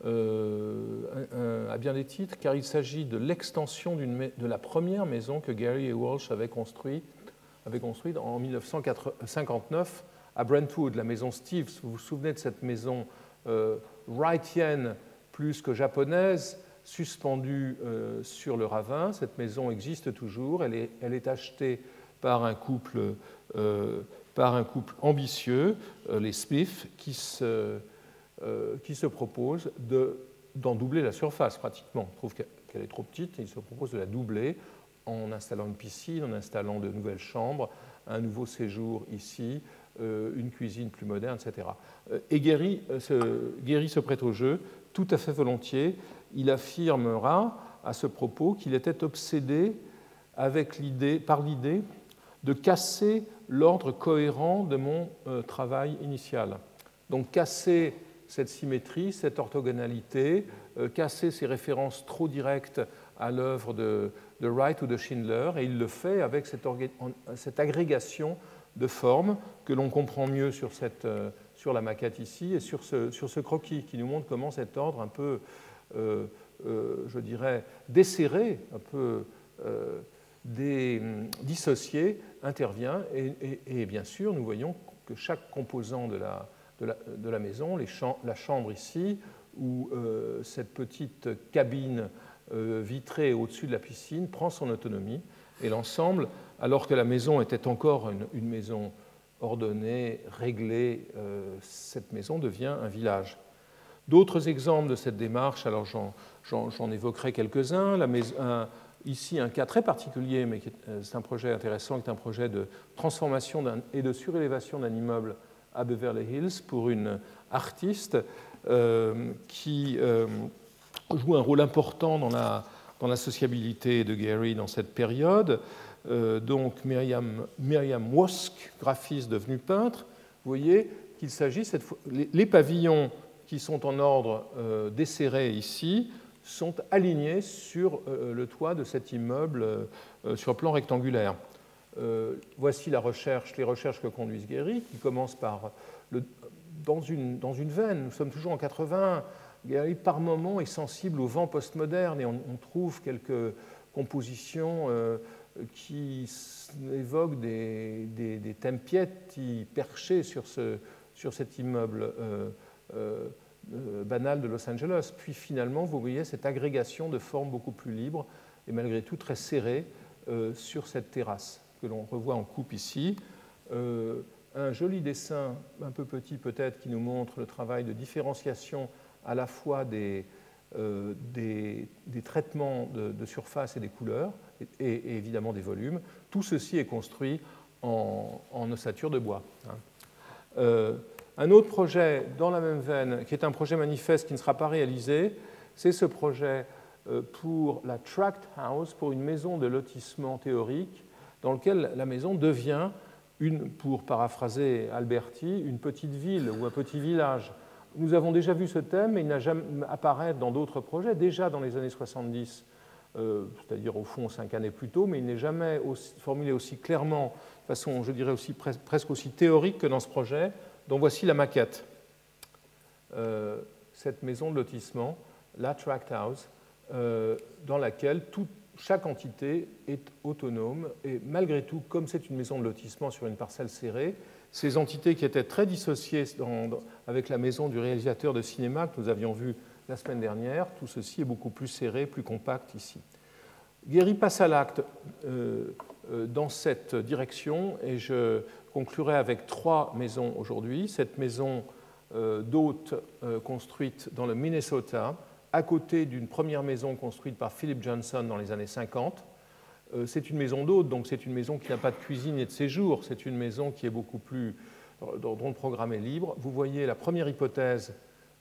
euh, à bien des titres, car il s'agit de l'extension de la première maison que Gehry et Walsh avaient construite, avaient construite en mille neuf cent cinquante-neuf à Brentwood, la maison Steeves. Vous vous souvenez de cette maison euh, wrightienne plus que japonaise, suspendue euh, sur le ravin. Cette maison existe toujours. Elle est, elle est achetée par un couple, euh, par un couple ambitieux, euh, les Smith, qui se, euh, qui se propose de, d'en doubler la surface pratiquement. On trouve qu'elle est trop petite et ils se proposent de la doubler en installant une piscine, en installant de nouvelles chambres, un nouveau séjour ici, une cuisine plus moderne, et cetera. Et Gehry se, Gehry se prête au jeu tout à fait volontiers. Il affirmera à ce propos qu'il était obsédé avec l'idée, par l'idée de casser l'ordre cohérent de mon euh, travail initial. Donc casser cette symétrie, cette orthogonalité, euh, casser ces références trop directes à l'œuvre de, de Wright ou de Schindler, et il le fait avec cette, cette agrégation de formes que l'on comprend mieux sur, cette, euh, sur la maquette ici et sur ce, sur ce croquis qui nous montre comment cet ordre un peu, euh, euh, je dirais, desserré, un peu euh, des, dissocié, intervient. Et, et, et bien sûr, nous voyons que chaque composant de la, de la, de la maison, les cham- la chambre ici, ou euh, cette petite cabine euh, vitrée au-dessus de la piscine, prend son autonomie. Et l'ensemble, alors que la maison était encore une, une maison ordonnée, réglée, euh, cette maison devient un village. D'autres exemples de cette démarche, alors j'en, j'en, j'en évoquerai quelques-uns. La maison, un, ici, un cas très particulier, mais qui est, c'est un projet intéressant, qui est un projet de transformation d'un, et de surélévation d'un immeuble à Beverly Hills pour une artiste euh, qui euh, joue un rôle important dans la dans la sociabilité de Gehry dans cette période. Euh, donc Myriam, Myriam Wosk, graphiste devenue peintre, vous voyez qu'il s'agit cette fois, les, les pavillons qui sont en ordre euh, desserré ici sont alignés sur euh, le toit de cet immeuble euh, sur plan rectangulaire. Euh, voici la recherche, les recherches que conduisent Gehry, qui commencent par le, dans, une, dans une veine. Nous sommes toujours en quatre-vingts. Gehry, par moment, est sensible au vent postmoderne et on, on trouve quelques compositions euh, qui évoquent des, des, des tempietti perchés sur, ce, sur cet immeuble euh, euh, banal de Los Angeles. Puis finalement, vous voyez cette agrégation de formes beaucoup plus libres et malgré tout très serrées euh, sur cette terrasse que l'on revoit en coupe ici. Euh, un joli dessin, un peu petit peut-être, qui nous montre le travail de différenciation à la fois des, euh, des, des traitements de, de surface et des couleurs, et, et évidemment des volumes. Tout ceci est construit en, en ossature de bois. Hein. Euh, un autre projet dans la même veine, qui est un projet manifeste qui ne sera pas réalisé, c'est ce projet euh, pour la Tract House, pour une maison de lotissement théorique, dans lequel la maison devient, une, pour paraphraser Alberti, une petite ville ou un petit village. Nous avons déjà vu ce thème, mais il n'a jamais apparaître dans d'autres projets. Déjà dans les années soixante-dix, euh, c'est-à-dire au fond cinq années plus tôt, mais il n'est jamais aussi, formulé aussi clairement, de façon, je dirais, aussi, pres presque aussi théorique que dans ce projet, dont voici la maquette. Euh, cette maison de lotissement, la Tract House, euh, dans laquelle toute chaque entité est autonome et malgré tout, comme c'est une maison de lotissement sur une parcelle serrée, ces entités qui étaient très dissociées dans, dans, avec la maison du réalisateur de cinéma que nous avions vu la semaine dernière, tout ceci est beaucoup plus serré, plus compact ici. Guéry passe à l'acte euh, euh, dans cette direction et je conclurai avec trois maisons aujourd'hui. Cette maison euh, d'hôtes euh, construite dans le Minnesota, à côté d'une première maison construite par Philip Johnson dans les années cinquante. Euh, c'est une maison d'hôtes, donc c'est une maison qui n'a pas de cuisine et de séjour. C'est une maison qui est beaucoup plus, dont le programme est libre. Vous voyez la première hypothèse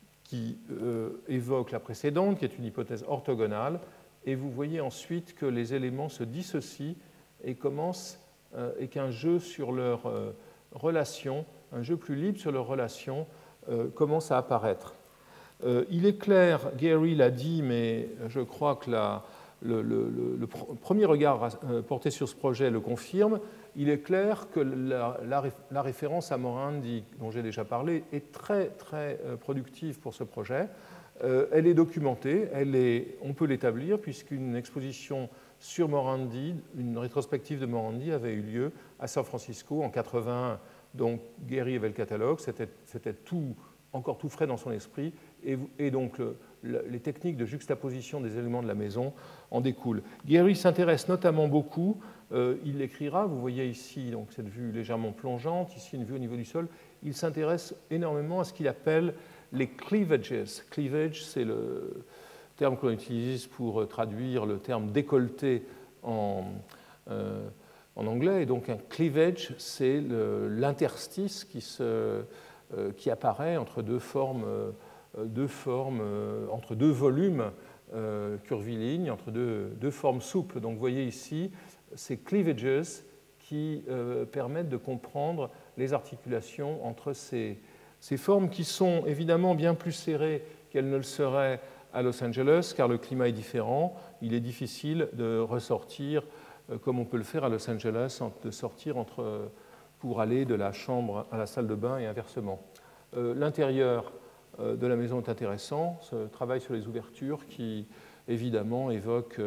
qui euh, évoque la précédente, qui est une hypothèse orthogonale, et vous voyez ensuite que les éléments se dissocient et commencent, euh, et qu'un jeu sur leurs euh, relations, un jeu plus libre sur leurs relations, euh, commence à apparaître. Euh, il est clair, Guéry l'a dit, mais je crois que la, le, le, le, le premier regard porté sur ce projet le confirme, il est clair que la, la, la référence à Morandi, dont j'ai déjà parlé, est très, très productive pour ce projet. Euh, elle est documentée, elle est, on peut l'établir, puisqu'une exposition sur Morandi, une rétrospective de Morandi avait eu lieu à San Francisco en quatre-vingt-un. Donc Guéry avait le catalogue, c'était, c'était tout, encore tout frais dans son esprit, et, et donc le, le, les techniques de juxtaposition des éléments de la maison en découlent. Guéry s'intéresse notamment beaucoup, euh, il l'écrira, vous voyez ici donc, cette vue légèrement plongeante, ici une vue au niveau du sol, il s'intéresse énormément à ce qu'il appelle les cleavages. Cleavage, c'est le terme qu'on utilise pour traduire le terme décolleté en, euh, en anglais. Et donc un cleavage, c'est l'interstice qui, euh, qui apparaît entre deux formes, euh, deux formes euh, entre deux volumes euh, curvilignes, entre deux, deux formes souples. Donc vous voyez ici ces cleavages qui euh, permettent de comprendre les articulations entre ces Ces formes qui sont évidemment bien plus serrées qu'elles ne le seraient à Los Angeles, car le climat est différent. Il est difficile de ressortir, comme on peut le faire à Los Angeles, de sortir entre, pour aller de la chambre à la salle de bain et inversement. L'intérieur de la maison est intéressant, ce travail sur les ouvertures qui, évidemment, évoque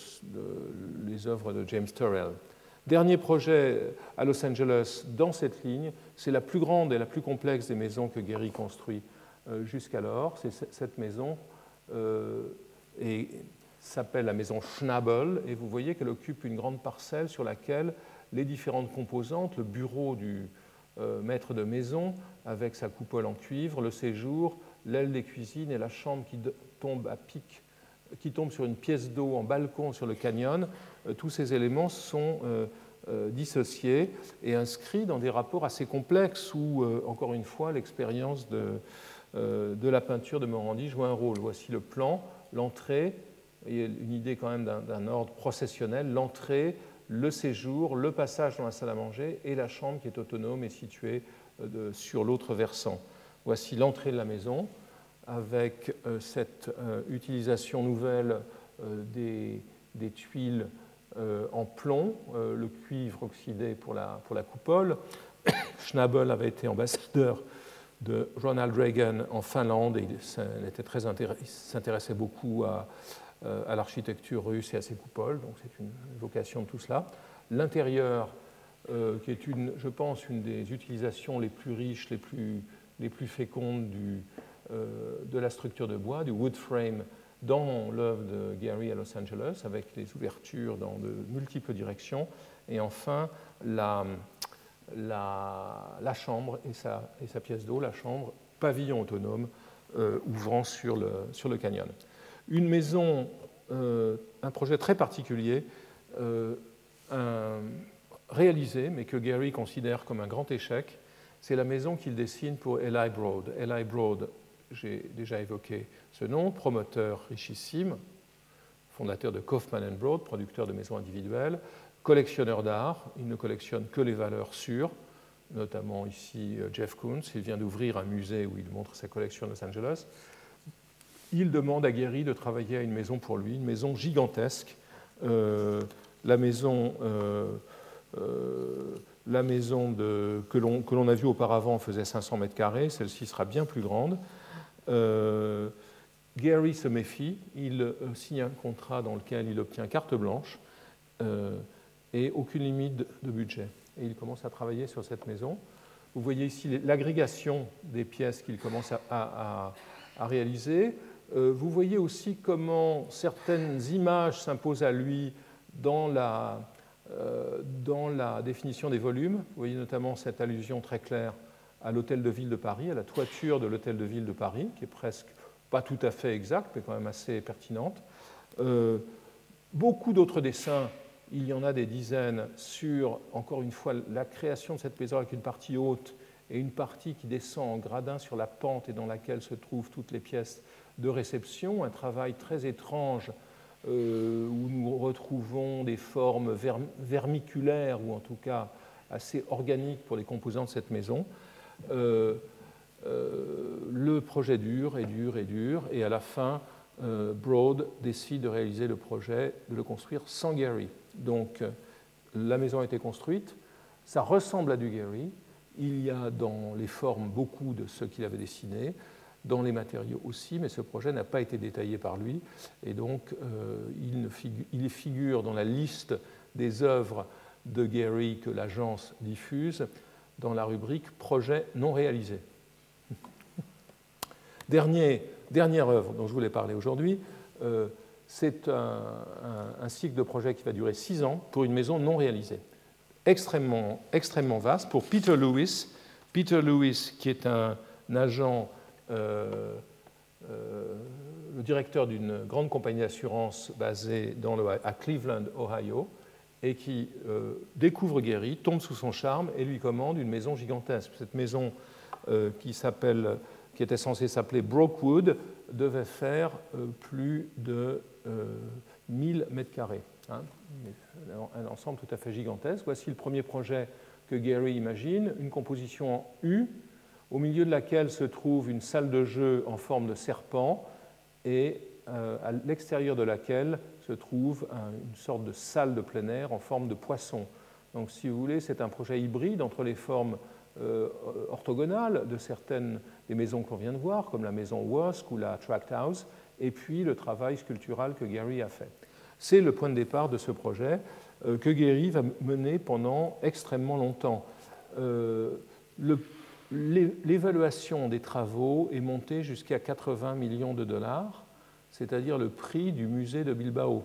les œuvres de James Turrell. Dernier projet à Los Angeles dans cette ligne, c'est la plus grande et la plus complexe des maisons que Guéry construit euh, jusqu'alors. C'est cette maison euh, et s'appelle la maison Schnabel, et vous voyez qu'elle occupe une grande parcelle sur laquelle les différentes composantes, le bureau du euh, maître de maison avec sa coupole en cuivre, le séjour, l'aile des cuisines et la chambre qui tombe à pic, qui tombe sur une pièce d'eau en balcon sur le canyon, euh, tous ces éléments sont euh, euh, dissociés et inscrits dans des rapports assez complexes où, euh, encore une fois, l'expérience de, euh, de la peinture de Morandi joue un rôle. Voici le plan, l'entrée, il y a une idée quand même d'un, d'un ordre processionnel, l'entrée, le séjour, le passage dans la salle à manger et la chambre qui est autonome et située euh, de, sur l'autre versant. Voici l'entrée de la maison, avec euh, cette euh, utilisation nouvelle euh, des, des tuiles euh, en plomb, euh, le cuivre oxydé pour la, pour la coupole. Schnabel avait été ambassadeur de Ronald Reagan en Finlande et il, était très intéressé, il s'intéressait beaucoup à, euh, à l'architecture russe et à ses coupoles, donc c'est une évocation de tout cela. L'intérieur, euh, qui est, une, je pense, une des utilisations les plus riches, les plus, les plus fécondes du, de la structure de bois, du wood frame, dans l'œuvre de Guéry à Los Angeles, avec les ouvertures dans de multiples directions, et enfin la, la, la chambre et sa, et sa pièce d'eau, la chambre, pavillon autonome, euh, ouvrant sur le, sur le canyon. Une maison, euh, un projet très particulier, euh, un, réalisé, mais que Guéry considère comme un grand échec, c'est la maison qu'il dessine pour Eli Broad. Eli Broad, j'ai déjà évoqué ce nom, promoteur richissime, fondateur de Kaufman and Broad, producteur de maisons individuelles, collectionneur d'art. Il ne collectionne que les valeurs sûres, notamment ici Jeff Koons. Il vient d'ouvrir un musée où il montre sa collection à Los Angeles. il demande à Gehry de travailler à une maison pour lui, une maison gigantesque. Euh, la maison, euh, euh, la maison de, que l'on a vue auparavant faisait cinq cents mètres carrés, celle-ci sera bien plus grande. Euh, Gehry se méfie, il euh, signe un contrat dans lequel il obtient carte blanche euh, et aucune limite de, de budget. Et il commence à travailler sur cette maison. Vous voyez ici l'agrégation des pièces qu'il commence à, à, à réaliser. Euh, vous voyez aussi comment certaines images s'imposent à lui dans la, euh, dans la définition des volumes. Vous voyez notamment cette allusion très claire à l'hôtel de ville de Paris, à la toiture de l'hôtel de ville de Paris, qui est presque pas tout à fait exacte, mais quand même assez pertinente. Euh, beaucoup d'autres dessins, il y en a des dizaines, sur, encore une fois, la création de cette maison avec une partie haute et une partie qui descend en gradin sur la pente et dans laquelle se trouvent toutes les pièces de réception, un travail très étrange euh, où nous retrouvons des formes verm vermiculaires ou en tout cas assez organiques pour les composants de cette maison. Euh, euh, le projet dure et dure et dure et à la fin, euh, Broad décide de réaliser le projet, de le construire sans Gehry. Donc la maison a été construite, ça ressemble à du Gehry, il y a dans les formes beaucoup de ce qu'il avait dessiné, dans les matériaux aussi, mais ce projet n'a pas été détaillé par lui, et donc euh, il, ne figure, il figure dans la liste des œuvres de Gehry que l'agence diffuse dans la rubrique « Projet non réalisé ». Dernier, dernière œuvre dont je voulais parler aujourd'hui, euh, c'est un, un, un cycle de projet qui va durer six ans pour une maison non réalisée, extrêmement, extrêmement vaste, pour Peter Lewis. Peter Lewis, qui est un, un agent Euh, euh, le directeur d'une grande compagnie d'assurance basée dans le, à Cleveland, Ohio, et qui euh, découvre Gehry, tombe sous son charme et lui commande une maison gigantesque. Cette maison euh, qui, qui était censée s'appeler Brookwood devait faire euh, plus de euh, mille mètres carrés. Hein, un ensemble tout à fait gigantesque. Voici le premier projet que Gehry imagine, une composition en U, au milieu de laquelle se trouve une salle de jeu en forme de serpent et euh, à l'extérieur de laquelle se trouve un, une sorte de salle de plein air en forme de poisson. Donc, si vous voulez, c'est un projet hybride entre les formes euh, orthogonales de certaines des maisons qu'on vient de voir, comme la maison Wosk ou la Tract House, et puis le travail sculptural que Gehry a fait. C'est le point de départ de ce projet euh, que Gehry va mener pendant extrêmement longtemps. Euh, le L'évaluation des travaux est montée jusqu'à quatre-vingts millions de dollars, c'est-à-dire le prix du musée de Bilbao.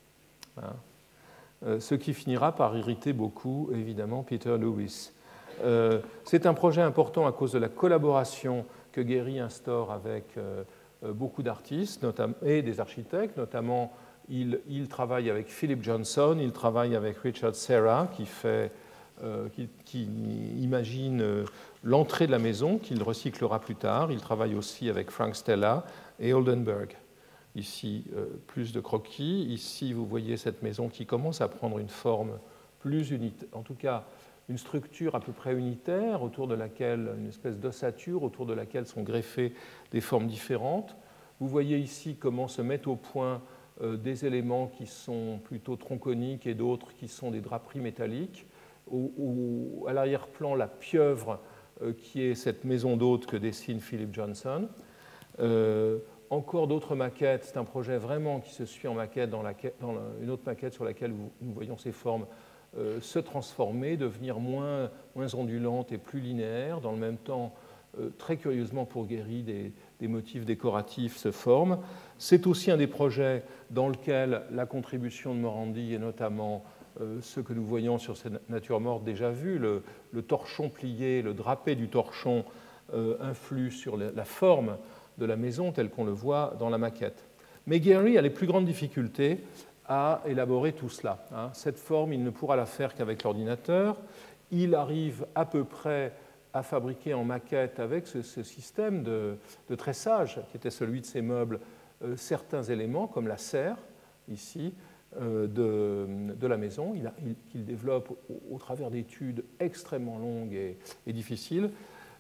Hein. Ce qui finira par irriter beaucoup, évidemment, Peter Lewis. Euh, c'est un projet important à cause de la collaboration que Gehry instaure avec euh, beaucoup d'artistes et des architectes, notamment il, il travaille avec Philip Johnson, il travaille avec Richard Serra, qui fait Euh, qui, qui imagine euh, l'entrée de la maison, qu'il recyclera plus tard. Il travaille aussi avec Frank Stella et Oldenburg. Ici, euh, plus de croquis. Ici, vous voyez cette maison qui commence à prendre une forme plus unitaire, en tout cas une structure à peu près unitaire, autour de laquelle, une espèce d'ossature, autour de laquelle sont greffées des formes différentes. Vous voyez ici comment se mettent au point euh, des éléments qui sont plutôt tronconiques et d'autres qui sont des draperies métalliques. Au, au, à l'arrière-plan, la pieuvre euh, qui est cette maison d'hôte que dessine Philip Johnson. Euh, encore d'autres maquettes, c'est un projet vraiment qui se suit en maquette, dans, la, dans la, une autre maquette sur laquelle vous, nous voyons ces formes euh, se transformer, devenir moins, moins ondulantes et plus linéaires. Dans le même temps, euh, très curieusement pour Gehry, des, des motifs décoratifs se forment. C'est aussi un des projets dans lequel la contribution de Morandi est notamment Euh, ce que nous voyons sur cette nature morte déjà vue, le, le torchon plié, le drapé du torchon euh, influe sur la, la forme de la maison telle qu'on le voit dans la maquette. Mais Gehry a les plus grandes difficultés à élaborer tout cela. Hein. Cette forme, il ne pourra la faire qu'avec l'ordinateur. Il arrive à peu près à fabriquer en maquette avec ce, ce système de, de tressage qui était celui de ses meubles euh, certains éléments comme la serre, ici, De, de la maison, qu'il il, il développe au, au travers d'études extrêmement longues et, et difficiles.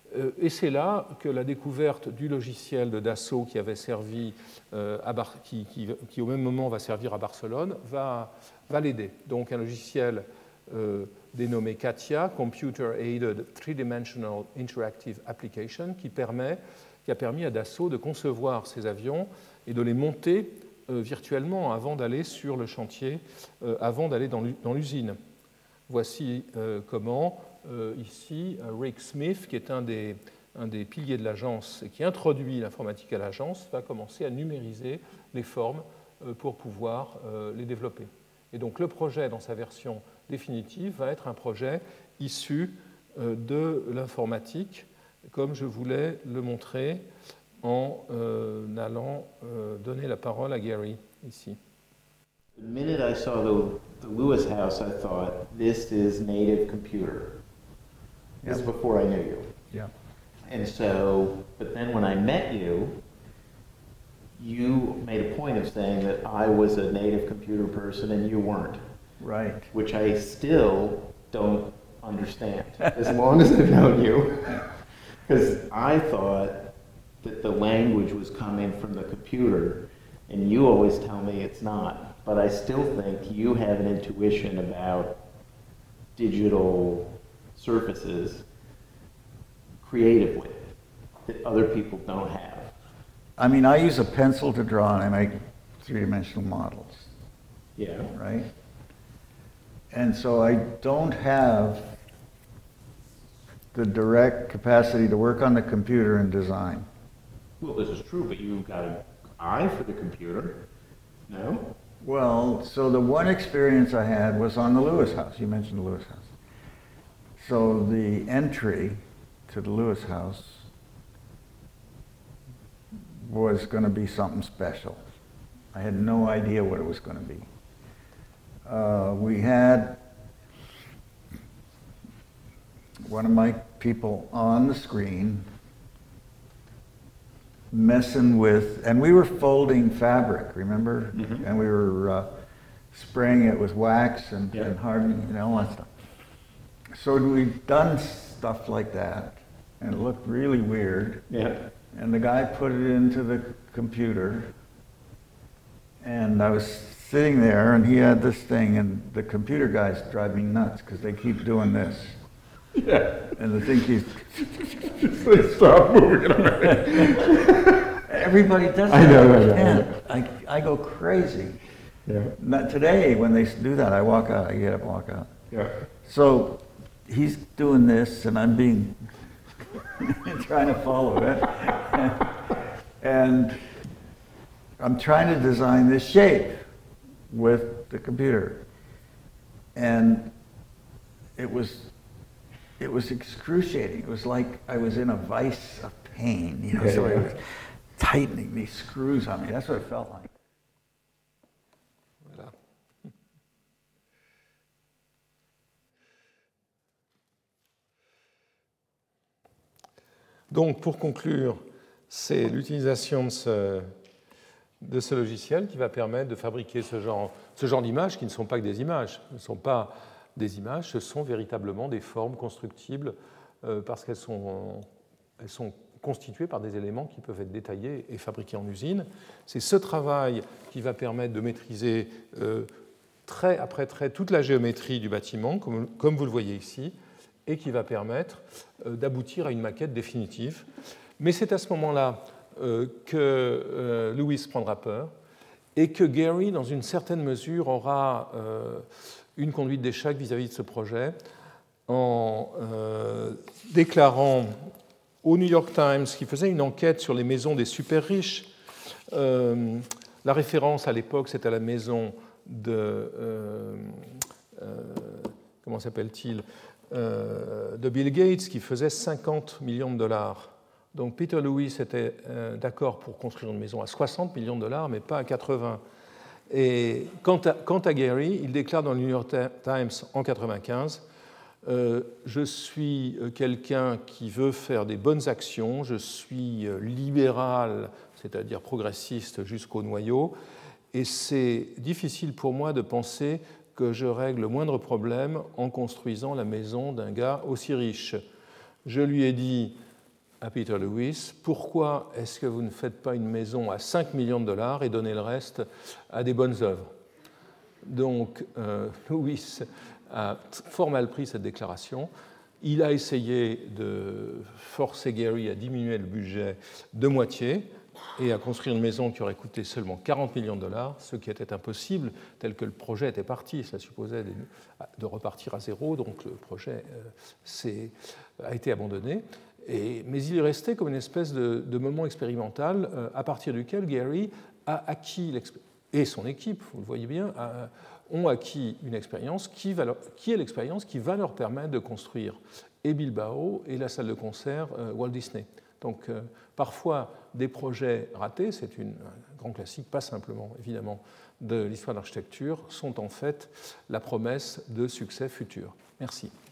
Et c'est là que la découverte du logiciel de Dassault qui avait servi, euh, à Bar qui, qui, qui au même moment va servir à Barcelone, va, va l'aider. Donc un logiciel euh, dénommé CATIA, Computer Aided Three-Dimensional Interactive Application, qui, permet, qui a permis à Dassault de concevoir ces avions et de les monter euh, virtuellement avant d'aller sur le chantier, euh, avant d'aller dans l'usine. Voici euh, comment... Euh, ici, Rick Smith, qui est un des, un des piliers de l'agence et qui introduit l'informatique à l'agence, va commencer à numériser les formes euh, pour pouvoir euh, les développer. Et donc le projet, dans sa version définitive, va être un projet issu euh, de l'informatique, comme je voulais le montrer en euh, allant euh, donner la parole à Gary, ici. The minute I saw the, the Lewis house, I thought, this is native computer. This is before I knew you. Yeah. And so, but then when I met you, you made a point of saying that I was a native computer person and you weren't. Right. Which I still don't understand, as long as I've known you. Because I thought that the language was coming from the computer, and you always tell me it's not. But I still think you have an intuition about digital surfaces creatively that other people don't have. I mean, I use a pencil to draw and I make three-dimensional models. Yeah. Right? And so I don't have the direct capacity to work on the computer and design. Well, this is true, but you've got an eye for the computer, no? Well, so the one experience I had was on the Lewis house. You mentioned the Lewis house. So the entry to the Lewis house was going to be something special. I had no idea what it was going to be. Uh, we had one of my people on the screen messing with, and we were folding fabric, remember? Mm-hmm. And we were uh, spraying it with wax and, yeah. and hardening, you know, all that stuff. So we'd done stuff like that, and it looked really weird. Yeah. And the guy put it into the computer, and I was sitting there, and he had this thing, and the computer guys drive me nuts because they keep doing this. Yeah. And the thing keeps... Stop moving already. Everybody does that. I know, I know. I, I go crazy. Yeah. Not today, when they do that, I walk out, I get up and walk out. Yeah. So he's doing this, and I'm being... trying to follow it. And I'm trying to design this shape with the computer. And it was it was excruciating. It was like I was in a vice of pain, you know, yeah, so yeah. I was tightening these screws on me. That's what it felt like. Voilà. Donc, pour conclure, c'est l'utilisation de ce, de ce logiciel qui va permettre de fabriquer ce genre, ce genre d'images qui ne sont pas que des images. Ce ne sont pas des images, ce sont véritablement des formes constructibles euh, parce qu'elles sont, elles sont constituées par des éléments qui peuvent être détaillés et fabriqués en usine. C'est ce travail qui va permettre de maîtriser euh, trait après trait toute la géométrie du bâtiment, comme, comme vous le voyez ici, et qui va permettre euh, d'aboutir à une maquette définitive. Mais c'est à ce moment-là euh, que euh, Lewis prendra peur et que Gary, dans une certaine mesure, aura euh, une conduite d'échec vis-à-vis de ce projet en euh, déclarant au New York Times, qui faisait une enquête sur les maisons des super riches, euh, la référence à l'époque, c'est à la maison de... Euh, euh, comment s'appelle-t-il euh, de Bill Gates, qui faisait cinquante millions de dollars. Donc Peter Lewis était euh, d'accord pour construire une maison à soixante millions de dollars, mais pas à quatre-vingts. Et quant à, quant à Gary, il déclare dans le New York Times en quatre-vingt-quinze euh, « Je suis quelqu'un qui veut faire des bonnes actions, je suis libéral, c'est-à-dire progressiste jusqu'au noyau, et c'est difficile pour moi de penser que je règle le moindre problème en construisant la maison d'un gars aussi riche. Je lui ai dit à Peter Lewis, pourquoi est-ce que vous ne faites pas une maison à cinq millions de dollars et donnez le reste à des bonnes œuvres? Donc, euh, Lewis a fort mal pris cette déclaration. Il a essayé de forcer Gehry à diminuer le budget de moitié et à construire une maison qui aurait coûté seulement quarante millions de dollars, ce qui était impossible, tel que le projet était parti. Cela supposait de repartir à zéro, donc le projet euh, a été abandonné. Et, mais il est resté comme une espèce de, de moment expérimental euh, à partir duquel Gehry a acquis, et son équipe, vous le voyez bien, a, ont acquis une expérience qui, va leur, qui est l'expérience qui va leur permettre de construire et Bilbao et la salle de concert euh, Walt Disney. Donc euh, parfois des projets ratés, c'est un grand classique, pas simplement évidemment de l'histoire de l'architecture, sont en fait la promesse de succès futur. Merci.